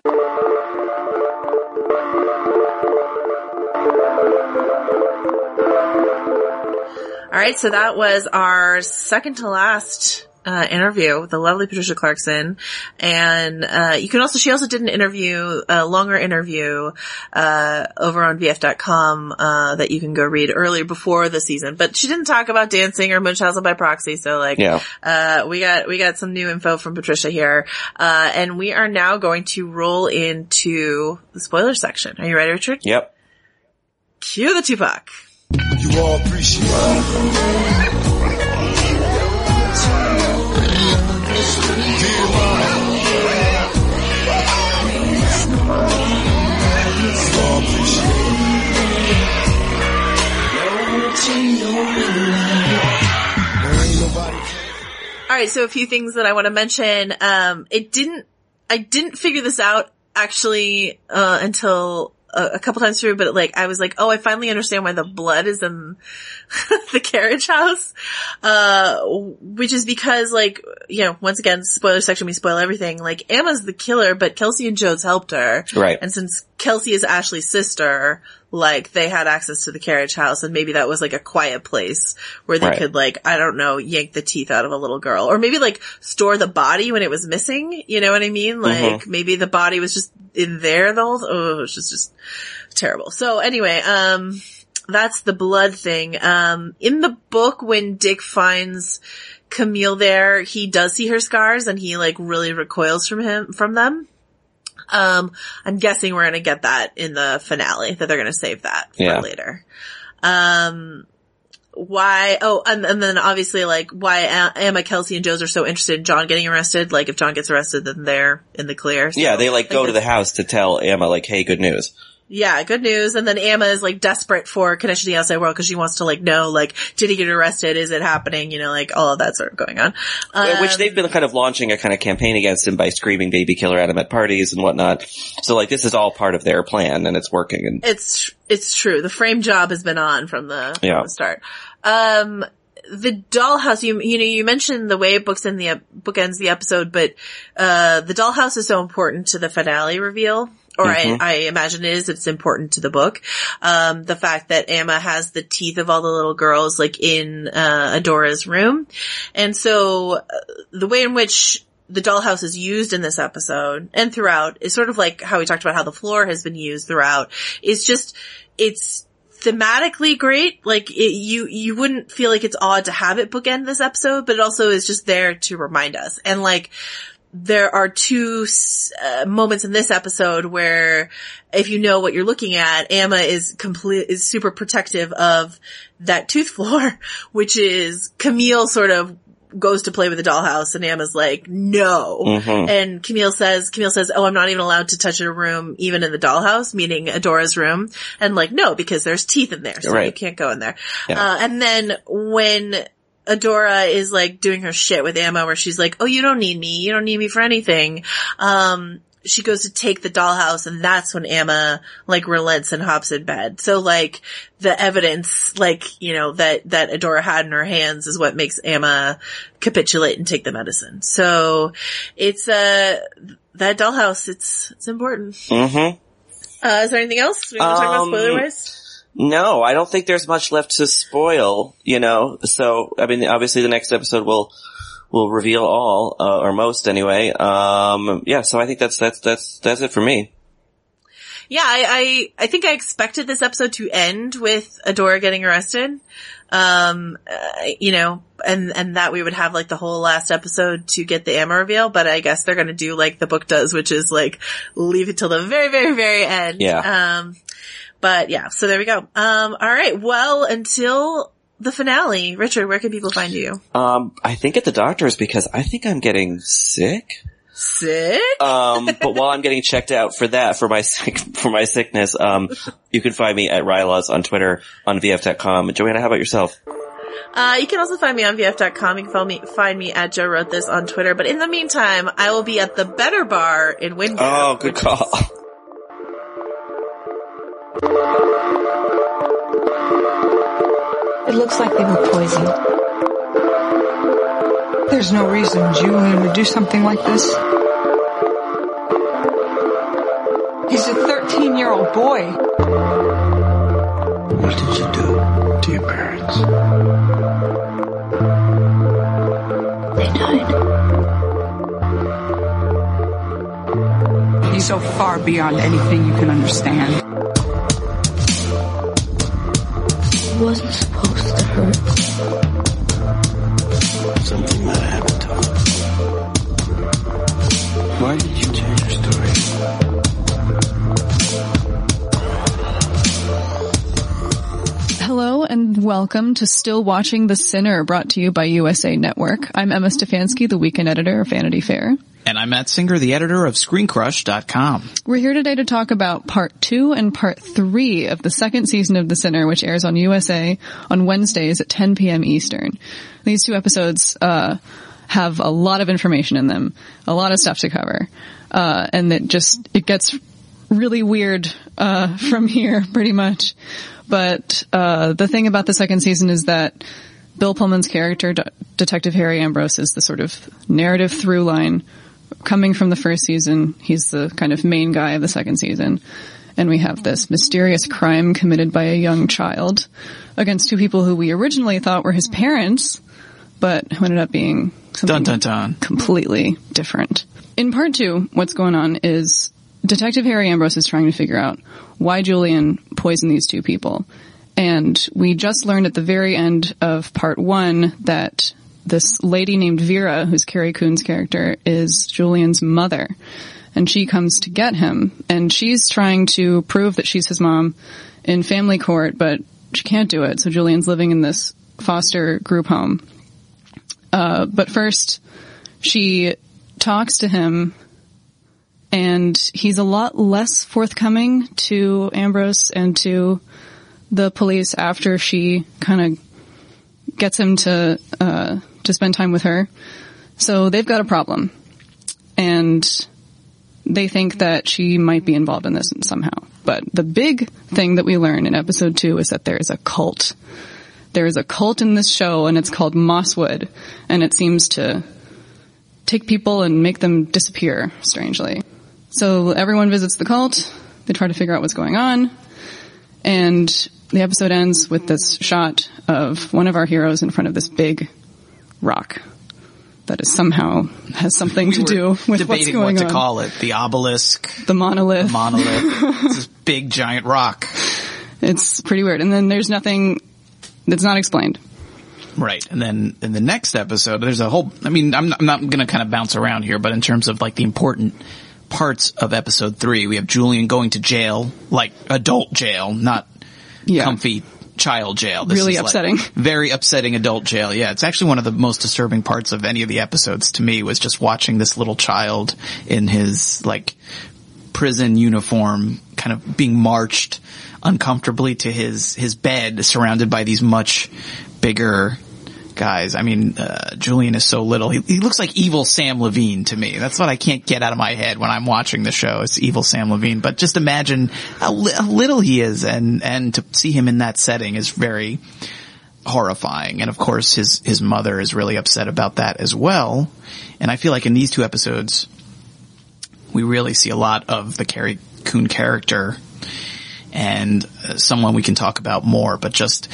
All right, so that was our second to last uh interview with the lovely Patricia Clarkson. And uh you can also, she also did an interview, a longer interview uh over on V F dot com uh that you can go read earlier before the season. But she didn't talk about dancing or Munchausen by proxy, so like yeah. uh we got we got some new info from Patricia here. Uh and we are now going to roll into the spoiler section. Are you ready, Richard? Yep. Cue the Tupac. You all appreciate it. All right, so a few things that I want to mention. Um, it didn't, I didn't figure this out actually uh until a, a couple times through, but like I was like, oh, I finally understand why the blood is in the carriage house, uh, which is because, like, you know, once again, spoiler section, we spoil everything. Like, Emma's the killer, but Kelsey and Jodes helped her, right? And since Kelsey is Ashley's sister, like, they had access to the carriage house, and maybe that was like a quiet place where they right. could, like, I don't know, yank the teeth out of a little girl, or maybe like store the body when it was missing. You know what I mean? Like, mm-hmm. maybe the body was just in there the whole. Oh, it was just just terrible. So anyway, um. that's the blood thing. Um, in the book, when Dick finds Camille there, he does see her scars and he like really recoils from him, from them. Um, I'm guessing we're going to get that in the finale, that they're going to save that for yeah. later. Um, why, oh, and, and then obviously like why Emma, Kelsey, and Jodes are so interested in John getting arrested. Like if John gets arrested, then they're in the clear. So yeah, they like go to the house to tell Emma like, hey, good news. Yeah, good news. And then Emma is like desperate for connection to the outside world because she wants to like know, like, did he get arrested? Is it happening? You know, like all of that sort of going on. Um, Which they've been kind of launching a kind of campaign against him by screaming baby killer at him at parties and whatnot. So like this is all part of their plan and it's working. And it's, it's true. The frame job has been on from the, yeah. from the start. Um, the dollhouse, you, you know, you mentioned the way it books in the, bookends the episode, but, uh, the dollhouse is so important to the finale reveal. Or mm-hmm. I, I imagine it is. It's important to the book. Um, the fact that Emma has the teeth of all the little girls, like in, uh, Adora's room. And so, uh, the way in which the dollhouse is used in this episode and throughout is sort of like how we talked about how the floor has been used throughout. It's just, it's thematically great. Like it, you, you wouldn't feel like it's odd to have it bookend this episode, but it also is just there to remind us. And like, there are two uh, moments in this episode where, if you know what you're looking at, Emma is complete, is super protective of that tooth floor, which is Camille sort of goes to play with the dollhouse and Emma's like, no. Mm-hmm. And Camille says, Camille says, oh, I'm not even allowed to touch a room, even in the dollhouse, meaning Adora's room. And like, no, because there's teeth in there, so right. you can't go in there. Yeah. Uh, and then when Adora is like doing her shit with Emma where she's like, oh, you don't need me. You don't need me for anything. Um, she goes to take the dollhouse and that's when Emma like relents and hops in bed. So like the evidence, like, you know, that, that Adora had in her hands is what makes Emma capitulate and take the medicine. So it's, uh, that dollhouse, it's, it's important. Mm-hmm. Uh, is there anything else we want to talk um, about spoiler-wise? No, I don't think there's much left to spoil, you know, so, I mean, obviously the next episode will, will reveal all, uh, or most anyway. Um, yeah, so I think that's, that's, that's, that's it for me. Yeah, I, I, I think I expected this episode to end with Adora getting arrested. Um, uh, you know, and, and that we would have like the whole last episode to get the Amma reveal, but I guess they're gonna do like the book does, which is like leave it till the very, very, very end. Yeah. Um, but yeah, so there we go. Um, alright, well, until the finale, Richard, where can people find you? Um, I think at the doctor's because I think I'm getting sick. Sick? Um, but while I'm getting checked out for that, for my sick, for my sickness, um, you can find me at Rylaws on Twitter, on V F dot com. Joanna, how about yourself? Uh, you can also find me on V F dot com. You can find me, find me at Joe Wrote This on Twitter. But in the meantime, I will be at the Better Bar in Windgap. Oh, good call. It looks like they were poisoned. There's no reason Julian would do something like this. He's a thirteen-year-old boy. What did you do to your parents? They died. He's so far beyond anything you can understand. It wasn't supposed to hurt. Something might have happened to him. Why did you change your story? Hello and welcome to Still Watching The Sinner, brought to you by U S A Network. I'm Emma Stefanski, the weekend editor of Vanity Fair. And I'm Matt Singer, the editor of Screen Crush dot com. We're here today to talk about part two and part three of the second season of The Sinner, which airs on U S A on Wednesdays at ten p.m. Eastern. These two episodes uh have a lot of information in them, a lot of stuff to cover, uh and it just it gets really weird uh from here, pretty much. But uh the thing about the second season is that Bill Pullman's character, D- Detective Harry Ambrose, is the sort of narrative through line coming from the first season. He's the kind of main guy of the second season. And we have this mysterious crime committed by a young child against two people who we originally thought were his parents, but who ended up being something dun, dun, dun. completely different. In part two, what's going on is Detective Harry Ambrose is trying to figure out why Julian poisoned these two people. And we just learned at the very end of part one that this lady named Vera, who's Carrie Coon's character, is Julian's mother. And she comes to get him. And she's trying to prove that she's his mom in family court, but she can't do it. So Julian's living in this foster group home. Uh, but first, she talks to him, and he's a lot less forthcoming to Ambrose and to the police after she kind of gets him to uh to spend time with her. So they've got a problem, and they think that she might be involved in this somehow. But the big thing that we learn in episode two is that there is a cult. There is a cult in this show, and it's called Mosswood, and it seems to take people and make them disappear, strangely. So everyone visits the cult. They try to figure out what's going on, and the episode ends with this shot of one of our heroes in front of this big rock that is somehow has something we to do with what's debating going what to on. call it. The obelisk. The monolith. The monolith. It's this big giant rock. It's pretty weird. And then there's nothing that's not explained. Right. And then in the next episode, there's a whole, I mean, I'm not, I'm not going to kind of bounce around here, but in terms of like the important parts of episode three, we have Julian going to jail, like adult jail, not yeah. comfy child jail. This really is upsetting. Like very upsetting adult jail. Yeah, it's actually one of the most disturbing parts of any of the episodes to me was just watching this little child in his like prison uniform kind of being marched uncomfortably to his his bed surrounded by these much bigger guys. I mean, uh, Julian is so little. He, he looks like evil Sam Levine to me. That's what I can't get out of my head when I'm watching the show. It's evil Sam Levine. But just imagine how, li- how little he is, and and to see him in that setting is very horrifying. And of course, his his mother is really upset about that as well. And I feel like in these two episodes, we really see a lot of the Carrie Coon character, and uh, someone we can talk about more. But just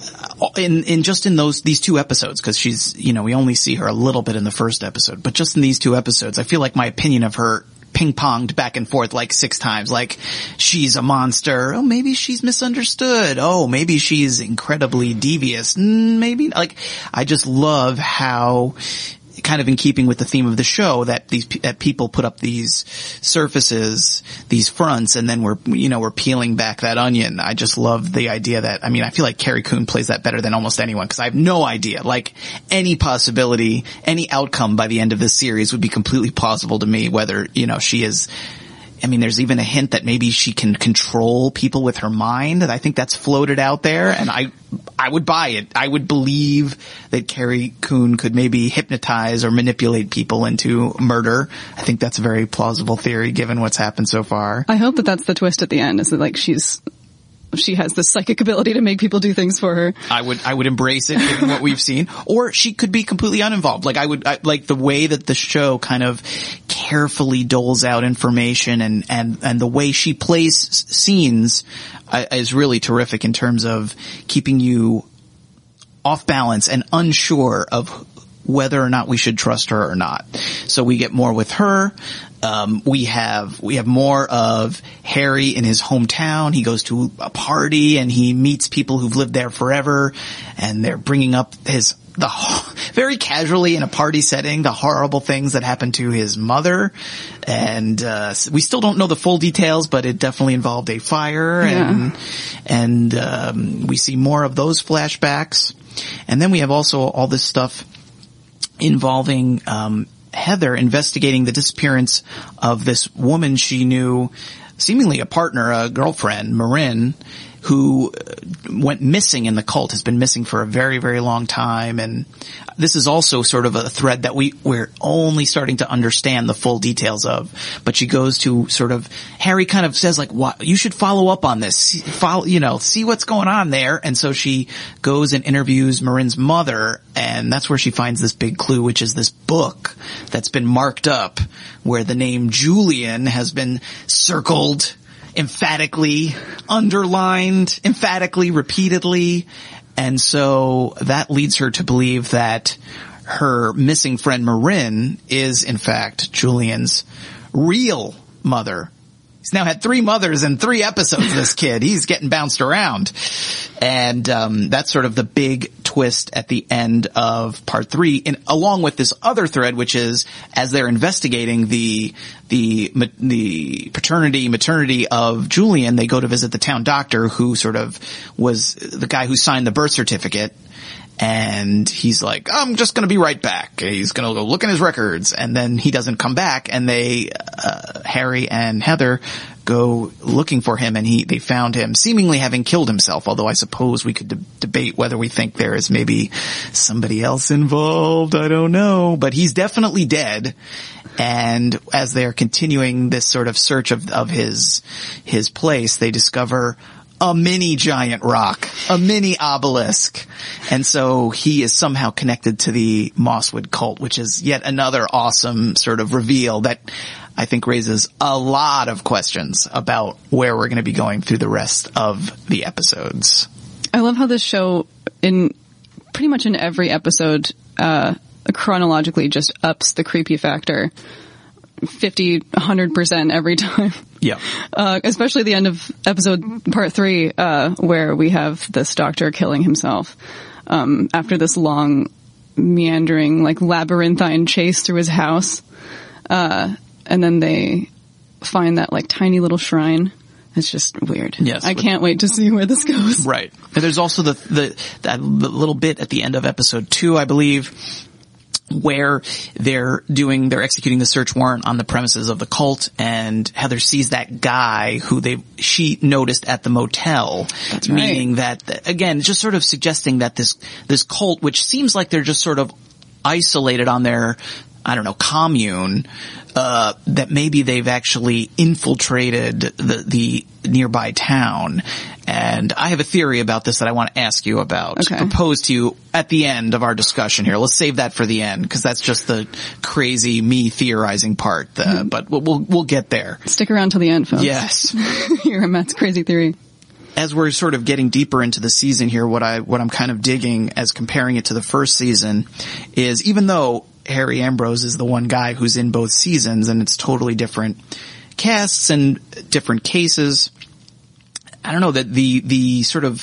in in just in those these two episodes, because she's, you know, we only see her a little bit in the first episode, but just in these two episodes, I feel like my opinion of her ping-ponged back and forth like six times. Like, she's a monster. Oh, maybe she's misunderstood. Oh, maybe she's incredibly devious. Maybe, like, I just love how, kind of in keeping with the theme of the show, that these that people put up these surfaces, these fronts, and then we're you know we're peeling back that onion. I just love the idea that, I mean, I feel like Carrie Coon plays that better than almost anyone, because I have no idea. Like, any possibility, any outcome by the end of this series would be completely plausible to me. Whether you know she is. I mean, there's even a hint that maybe she can control people with her mind. I think that's floated out there, and I, I would buy it. I would believe that Carrie Coon could maybe hypnotize or manipulate people into murder. I think that's a very plausible theory given what's happened so far. I hope that that's the twist at the end, is that like she's, she has this psychic ability to make people do things for her. I would, I would embrace it given what we've seen. Or she could be completely uninvolved. Like I would, I, like the way that the show kind of carefully doles out information and, and, and the way she plays scenes uh, is really terrific in terms of keeping you off balance and unsure of whether or not we should trust her or not. So we get more with her. Um, we have, we have more of Harry in his hometown. He goes to a party and he meets people who've lived there forever, and they're bringing up his, the, very casually in a party setting, the horrible things that happened to his mother. And, uh, we still don't know the full details, but it definitely involved a fire, yeah. and, and, um, we see more of those flashbacks. And then we have also all this stuff involving, um, Heather investigating the disappearance of this woman she knew, seemingly a partner, a girlfriend, Marin, who went missing in the cult, has been missing for a very, very long time. And this is also sort of a thread that we, we're only starting to understand the full details of. But she goes to sort of, Harry kind of says like, what, you should follow up on this, follow, you know, see what's going on there. And so she goes and interviews Marin's mother, and that's where she finds this big clue, which is this book that's been marked up where the name Julian has been circled, emphatically, underlined, emphatically, repeatedly. And so that leads her to believe that her missing friend Marin is, in fact, Julian's real mother. He's now had three mothers in three episodes, this kid. He's getting bounced around. And um that's sort of the big twist at the end of part three, in, along with this other thread, which is as they're investigating the the the paternity, maternity of Julian, they go to visit the town doctor, who sort of was the guy who signed the birth certificate. And he's like, I'm just going to be right back. He's going to go look in his records. And then he doesn't come back. And they, uh, Harry and Heather go looking for him, and he, they found him seemingly having killed himself. Although I suppose we could de- debate whether we think there is maybe somebody else involved. I don't know. But he's definitely dead. And as they're continuing this sort of search of, of his, his place, they discover a mini giant rock, a mini obelisk. And so he is somehow connected to the Mosswood cult, which is yet another awesome sort of reveal that I think raises a lot of questions about where we're going to be going through the rest of the episodes. I love how this show, in pretty much in every episode, uh, chronologically just ups the creepy factor fifty, one hundred percent every time. Yeah. Uh, especially the end of episode part three, uh, where we have this doctor killing himself, um, after this long, meandering, like, labyrinthine chase through his house. Uh, and then they find that, like, tiny little shrine. It's just weird. Yes. I can't wait to see where this goes. Right. And there's also the, the, that little bit at the end of episode two, I believe, where they're doing, they're executing the search warrant on the premises of the cult, and Heather sees that guy who they, she noticed at the motel. That's right. Meaning that, again, just sort of suggesting that this, this cult, which seems like they're just sort of isolated on their, I don't know, commune, uh, that maybe they've actually infiltrated the, the nearby town. And I have a theory about this that I want to ask you about, okay. propose to you at the end of our discussion here. Let's save that for the end, because that's just the crazy me theorizing part. Uh, mm-hmm. But we'll, we'll we'll get there. Stick around till the end, folks. Yes. Here in Matt's crazy theory. As we're sort of getting deeper into the season here, what I what I'm kind of digging as comparing it to the first season is, even though Harry Ambrose is the one guy who's in both seasons, and it's totally different casts and different cases. I don't know, that the, the sort of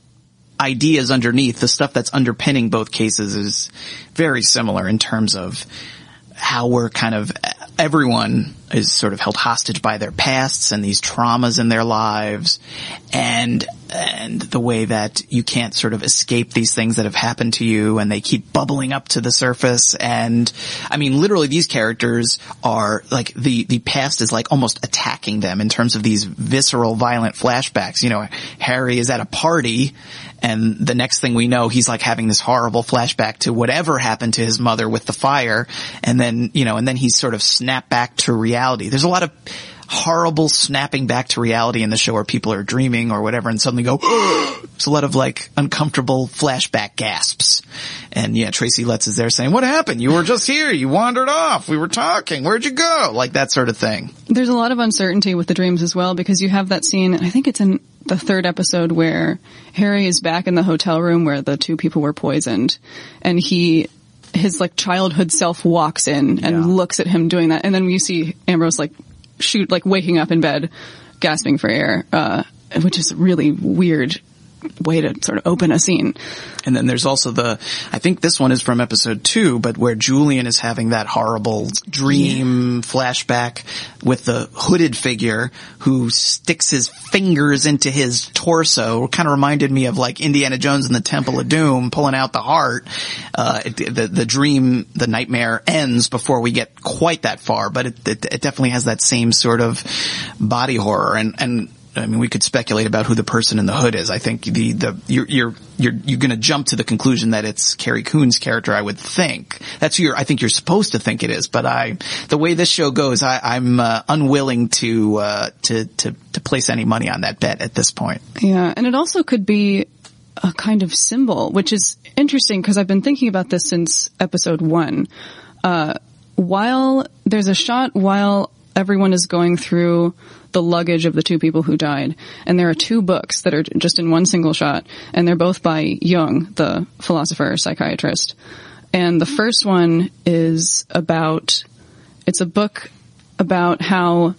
ideas underneath, the stuff that's underpinning both cases is very similar in terms of how we're kind of, everyone is sort of held hostage by their pasts and these traumas in their lives, and and the way that you can't sort of escape these things that have happened to you, and they keep bubbling up to the surface. And I mean, literally these characters are like, the the past is like almost attacking them in terms of these visceral, violent flashbacks. You know, Harry is at a party, and the next thing we know, he's like having this horrible flashback to whatever happened to his mother with the fire, and then, you know, and then he's sort of snapped back to reality. There's a lot of horrible snapping back to reality in the show where people are dreaming or whatever and suddenly go, it's a lot of like uncomfortable flashback gasps. And yeah, Tracy Letts is there saying, what happened? You were just here. You wandered off. We were talking. Where'd you go? Like that sort of thing. There's a lot of uncertainty with the dreams as well, because you have that scene, I think it's in the third episode, where Harry is back in the hotel room where the two people were poisoned, and he, his like childhood self walks in and yeah. looks at him doing that. And then you see Ambrose like shoot, like waking up in bed, gasping for air, uh, which is a really weird way to sort of open a scene. And then there's also the, I think this one is from episode two, but where Julian is having that horrible dream yeah. flashback with the hooded figure who sticks his fingers into his torso. Kind of reminded me of like Indiana Jones in the Temple of Doom pulling out the heart. Uh, it, the, the dream, the nightmare ends before we get quite that far, but it, it, it definitely has that same sort of body horror. And, and, I mean, we could speculate about who the person in the hood is. I think the, the, you're, you're, you're, you're gonna jump to the conclusion that it's Carrie Coon's character, I would think. That's who you're, I think you're supposed to think it is, but I, the way this show goes, I, I'm, uh, unwilling to, uh, to, to, to place any money on that bet at this point. Yeah, and it also could be a kind of symbol, which is interesting because I've been thinking about this since episode one. Uh, while there's a shot while everyone is going through the luggage of the two people who died, and there are two books that are just in one single shot, and they're both by Jung, the philosopher, psychiatrist. And the first one is about, it's a book about how,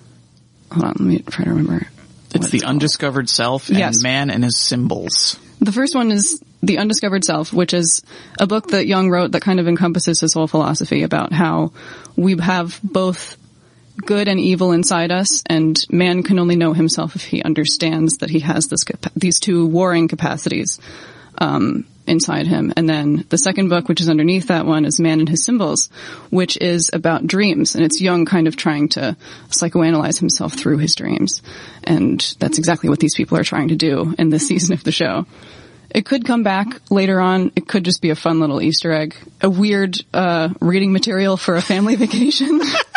hold on, let me try to remember. It's The Undiscovered Self and yes. Man and His Symbols. The first one is The Undiscovered Self, which is a book that Jung wrote that kind of encompasses his whole philosophy about how we have both good and evil inside us, and man can only know himself if he understands that he has this these two warring capacities um inside him. And then the second book, which is underneath that one, is Man and His Symbols, which is about dreams, and it's Jung kind of trying to psychoanalyze himself through his dreams. And that's exactly what these people are trying to do in this season of the show. It could come back later on. It could just be a fun little Easter egg, a weird uh reading material for a family vacation.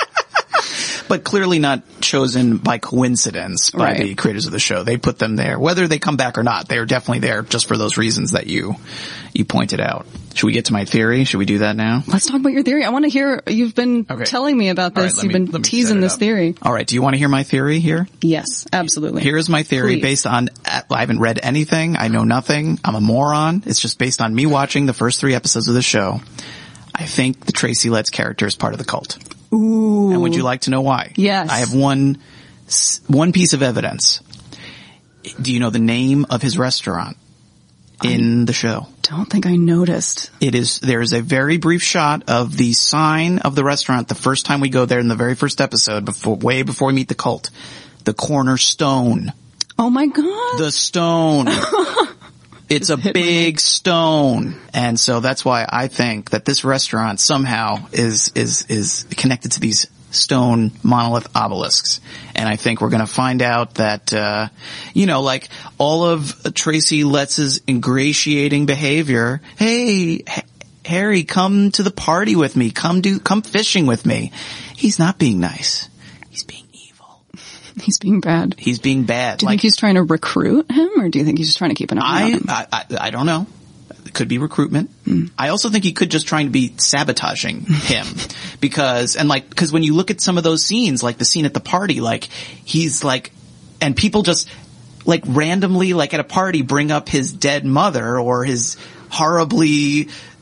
But clearly not chosen by coincidence by right. the creators of the show. They put them there. Whether they come back or not, they're definitely there just for those reasons that you you pointed out. Should we get to my theory? Should we do that now? Let's talk about your theory. I want to hear, you've been okay. telling me about this. Right, you've me, been teasing this theory. All right. Do you want to hear my theory here? Yes, absolutely. Here's my theory Please. based on, I haven't read anything. I know nothing. I'm a moron. It's just based on me watching the first three episodes of the show. I think the Tracy Letts character is part of the cult. Ooh. And would you like to know why? Yes. I have one, one piece of evidence. Do you know the name of his restaurant in I the show? Don't think I noticed. It is, there is a very brief shot of the sign of the restaurant the first time we go there in the very first episode, before, way before we meet the cult. The corner stone. Oh my God. The stone. It's a big stone. And so that's why I think that this restaurant somehow is, is, is connected to these stone monolith obelisks. And I think we're going to find out that, uh, you know, like all of Tracy Letts' ingratiating behavior. Hey, H- Harry, come to the party with me. Come do, come fishing with me. He's not being nice. He's being He's being bad. He's being bad. Do you like, think he's trying to recruit him, or do you think he's just trying to keep an eye I, on him? I, I, I don't know. It could be recruitment. Mm. I also think he could just trying to be sabotaging him because, and like, because when you look at some of those scenes, like the scene at the party, like he's like, and people just like randomly, like at a party, bring up his dead mother or his horribly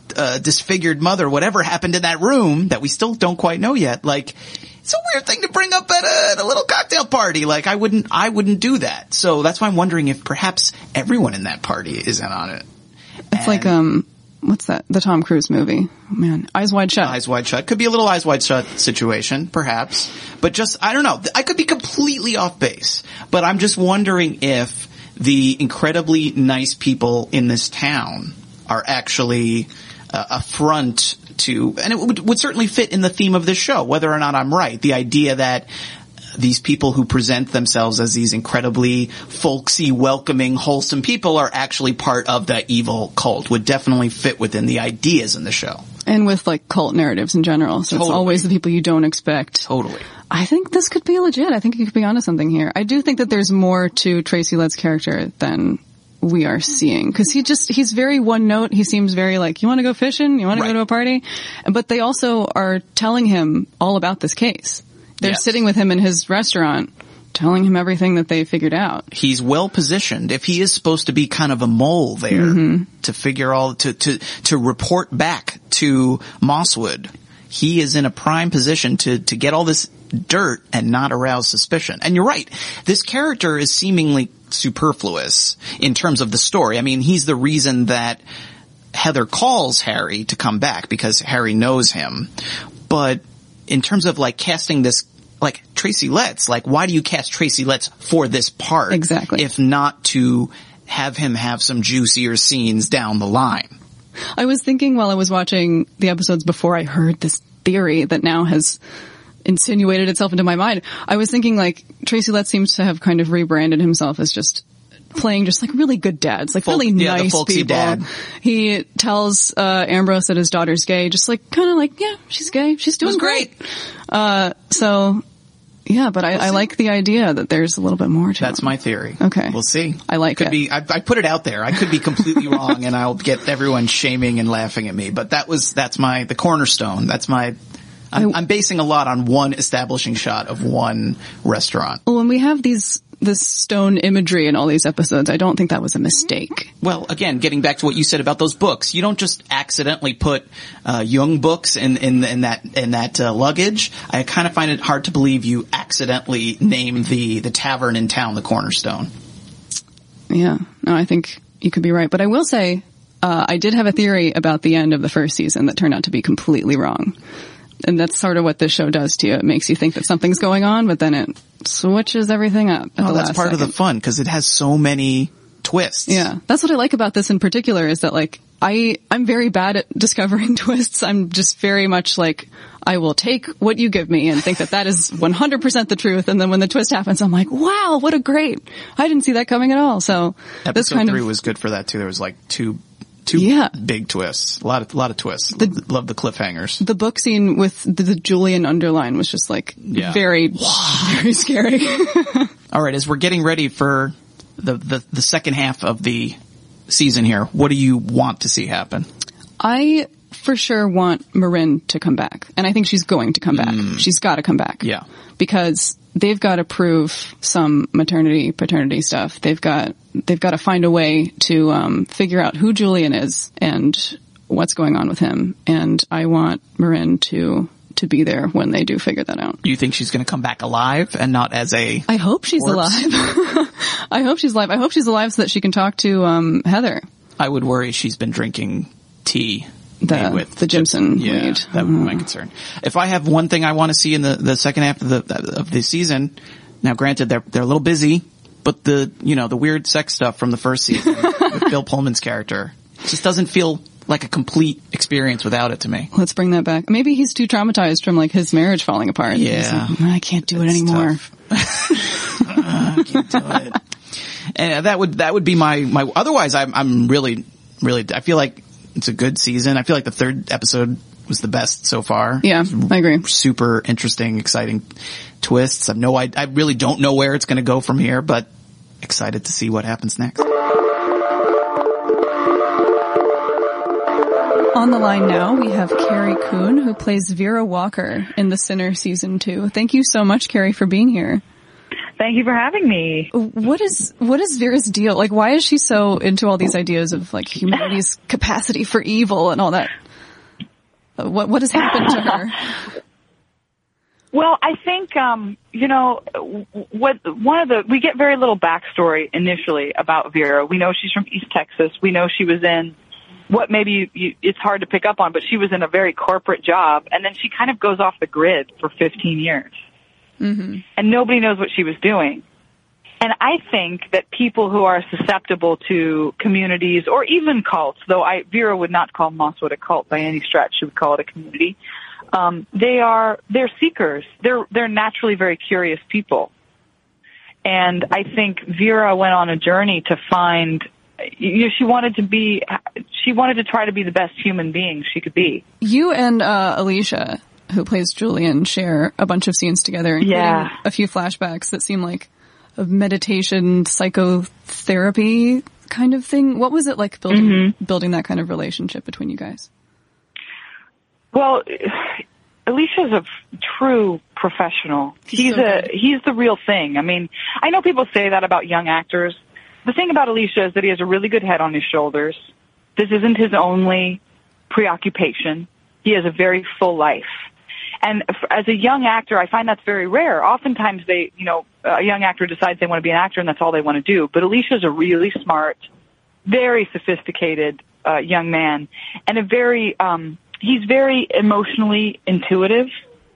uh, disfigured mother, whatever happened in that room that we still don't quite know yet. Like, it's a weird thing to bring up at a, at a little cocktail party. Like, I wouldn't, I wouldn't do that. So that's why I'm wondering if perhaps everyone in that party is in on it. It's and like, um, what's that? The Tom Cruise movie. Oh, man. Eyes Wide Shut. Eyes Wide Shut. Could be a little Eyes Wide Shut situation, perhaps. But just, I don't know. I could be completely off base. But I'm just wondering if the incredibly nice people in this town are actually uh, a front to, and it would, would certainly fit in the theme of this show, whether or not I'm right. The idea that these people who present themselves as these incredibly folksy, welcoming, wholesome people are actually part of the evil cult would definitely fit within the ideas in the show. And with like cult narratives in general. So Totally. It's always the people you don't expect. Totally. I think this could be legit. I think you could be onto something here. I do think that there's more to Tracy Letts' character than we are seeing. Cause he just, he's very one note. He seems very like, you want to go fishing? You want Right. to go to a party? But they also are telling him all about this case. They're Yes. sitting with him in his restaurant, telling him everything that they figured out. He's well positioned. If he is supposed to be kind of a mole there Mm-hmm. to figure all, to, to, to report back to Mosswood, he is in a prime position to, to get all this dirt and not arouse suspicion. And you're right. This character is seemingly superfluous in terms of the story. I mean, he's the reason that Heather calls Harry to come back because Harry knows him. But in terms of like casting this, like Tracy Letts, like why do you cast Tracy Letts for this part? Exactly. If not to have him have some juicier scenes down the line. I was thinking while I was watching the episodes before I heard this theory that now has insinuated itself into my mind. I was thinking like Tracy Letts seems to have kind of rebranded himself as just playing just like really good dads, like Folk- really yeah, the nice folksy people. dad. He tells uh Ambrose that his daughter's gay, just like kind of like, yeah, she's gay. She's doing was great. Uh so yeah, but I, I like the idea that there's a little bit more to That's him. my theory. Okay. We'll see. I like Could it. be, I, I put it out there. I could be completely wrong and I'll get everyone shaming and laughing at me. But that was, that's my, the cornerstone. That's my, I'm, I'm basing a lot on one establishing shot of one restaurant. Well, when we have these this stone imagery in all these episodes, I don't think that was a mistake. Well, again, getting back to what you said about those books, you don't just accidentally put uh, Jung books in in, in that in that uh, luggage. I kind of find it hard to believe you accidentally name the the tavern in town the Cornerstone. Yeah, no, I think you could be right. But I will say, uh, I did have a theory about the end of the first season that turned out to be completely wrong. And that's sort of what this show does to you. It makes you think that something's going on, but then it switches everything up at Oh, the that's last part second. of the fun because it has so many twists. Yeah, that's what I like about this in particular is that like I I'm very bad at discovering twists. I'm just very much like I will take what you give me and think that that is one hundred percent the truth, and then when the twist happens, I'm like, wow, what a great! I didn't see that coming at all. So Episode this kind three of was good for that too. There was like two two Yeah. big twists, a lot of a lot of twists. The- Love the cliffhangers. the book scene with the, the Julian underline was just like Yeah. very very scary. All right, as we're getting ready for the, the the second half of the season here, what do you want to see happen? I for sure want Marin to come back, and I think she's going to come back. Mm. She's got to come back. Yeah. Because they've got to prove some maternity, paternity stuff. They've got, they've got to find a way to, um, figure out who Julian is and what's going on with him. And I want Marin to, to be there when they do figure that out. You think she's going to come back alive and not as a I hope she's corpse? alive. I hope she's alive. I hope she's alive so that she can talk to, um, Heather. I would worry she's been drinking tea. The, made with the Jimson Yeah, lead. that would be my concern. If I have one thing I want to see in the, the second half of the of the season, now granted they're they're a little busy, but the you know the weird sex stuff from the first season with Bill Pullman's character just doesn't feel like a complete experience without it to me. Let's bring that back. Maybe he's too traumatized from like his marriage falling apart. Yeah. He's like, I can't do it anymore. I can't do it. And that would that would be my my. Otherwise, I'm I'm really really. I feel like it's a good season. I feel like the third episode was the best so far. Yeah, I agree. Super interesting, exciting twists. I've no, I, I really don't know where it's going to go from here, but excited to see what happens next. On the line now, we have Carrie Coon, who plays Vera Walker in The Sinner Season two. Thank you so much, Carrie, for being here. Thank you for having me. What is, what is Vera's deal? Like, why is she so into all these ideas of like humanity's capacity for evil and all that? What, what has happened to her? Well, I think, um, you know, what, one of the, we get very little backstory initially about Vera. We know she's from East Texas. We know she was in what maybe you, you, it's hard to pick up on, but she was in a very corporate job, and then she kind of goes off the grid for fifteen years. Mm-hmm. And nobody knows what she was doing. And I think that people who are susceptible to communities or even cults, though I, Vera would not call Mosswood a cult by any stretch, she would call it a community. Um, they are, they're seekers. They're, they're naturally very curious people. And I think Vera went on a journey to find, you know, she wanted to be, she wanted to try to be the best human being she could be. You and, uh, Alicia, who plays Julian, share a bunch of scenes together, including yeah. a few flashbacks that seem like a meditation, psychotherapy kind of thing. What was it like building, mm-hmm. building that kind of relationship between you guys? Well, Alicia's a true professional. He's, he's so a, good. he's the real thing. I mean, I know people say that about young actors. The thing about Alicia is that he has a really good head on his shoulders. This isn't his only preoccupation. He has a very full life. And as a young actor, I find that's very rare. Oftentimes they, you know, a young actor decides they want to be an actor and that's all they want to do. But Alicia's a really smart, very sophisticated, uh, young man and a very, um, he's very emotionally intuitive,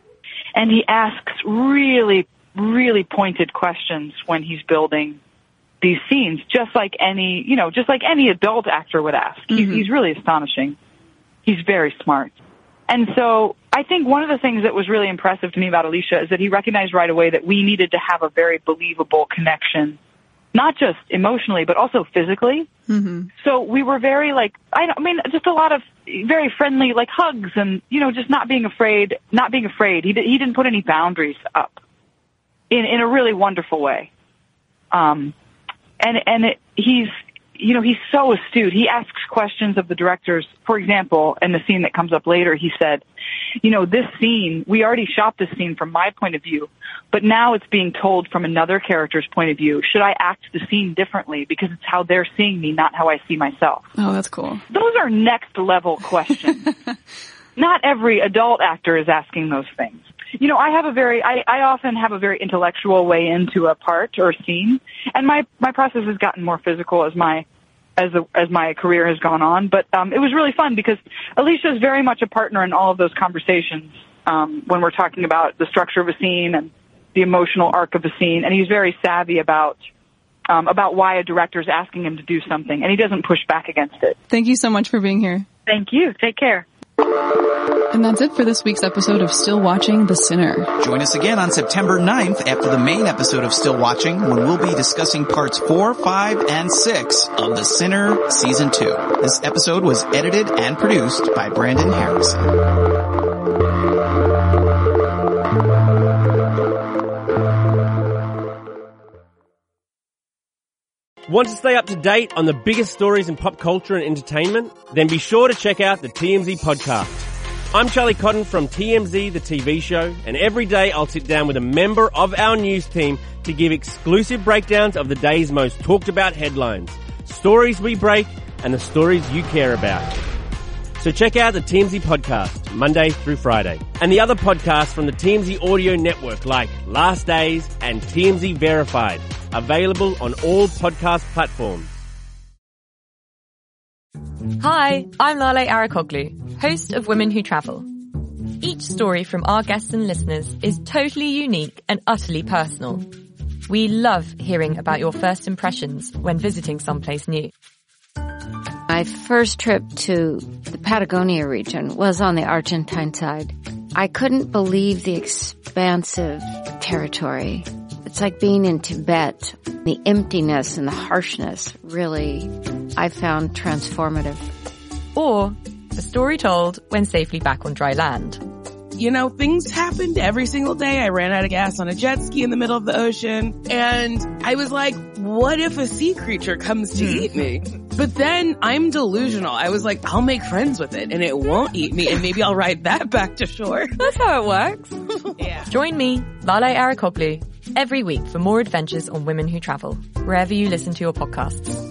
and he asks really, really pointed questions when he's building these scenes, just like any, you know, just like any adult actor would ask. Mm-hmm. He's, he's really astonishing. He's very smart. And so I think one of the things that was really impressive to me about Alicia is that he recognized right away that we needed to have a very believable connection, not just emotionally, but also physically. Mm-hmm. So we were very like, I, I mean, just a lot of very friendly, like hugs and, you know, just not being afraid, not being afraid. He, did, he didn't put any boundaries up in, in a really wonderful way. Um, and, and it, he's, you know, he's so astute. He asks questions of the directors. For example, in the scene that comes up later, he said, you know, this scene, we already shot this scene from my point of view, but now it's being told from another character's point of view. Should I act the scene differently because it's how they're seeing me, not how I see myself? Oh, that's cool. Those are next level questions. Not every adult actor is asking those things. You know, I have a very, I, I often have a very intellectual way into a part or a scene, and my, my process has gotten more physical as my, as the, as my career has gone on. But, um, it was really fun because Alicia is very much a partner in all of those conversations, um, when we're talking about the structure of a scene and the emotional arc of the scene. And he's very savvy about, um, about why a director is asking him to do something, and he doesn't push back against it. Thank you so much for being here. Thank you. Take care. And that's it for this week's episode of Still Watching The Sinner. Join us again on September ninth after the main episode of Still Watching, when we'll be discussing parts four, five, and six of The Sinner Season two. This episode was edited and produced by Brandon Harrison. Want to stay up to date on the biggest stories in pop culture and entertainment? Then be sure to check out the T M Z podcast. I'm Charlie Cotton from T M Z, the T V show, and every day I'll sit down with a member of our news team to give exclusive breakdowns of the day's most talked about headlines, stories we break, and the stories you care about. So check out the T M Z podcast, Monday through Friday, and the other podcasts from the T M Z audio network like Last Days and T M Z Verified, available on all podcast platforms. Hi, I'm Lale Arikoglu, host of Women Who Travel. Each story from our guests and listeners is totally unique and utterly personal. We love hearing about your first impressions when visiting someplace new. My first trip to the Patagonia region was on the Argentine side. I couldn't believe the expansive territory. It's like being in Tibet. The emptiness and the harshness really, I found transformative. Or a story told when safely back on dry land. You know, things happened every single day. I ran out of gas on a jet ski in the middle of the ocean, and I was like, what if a sea creature comes to eat me? But then I'm delusional. I was like, I'll make friends with it and it won't eat me, and maybe I'll ride that back to shore. That's how it works. Yeah. Join me, Lale Arikoglu, every week for more adventures on Women Who Travel, wherever you listen to your podcasts.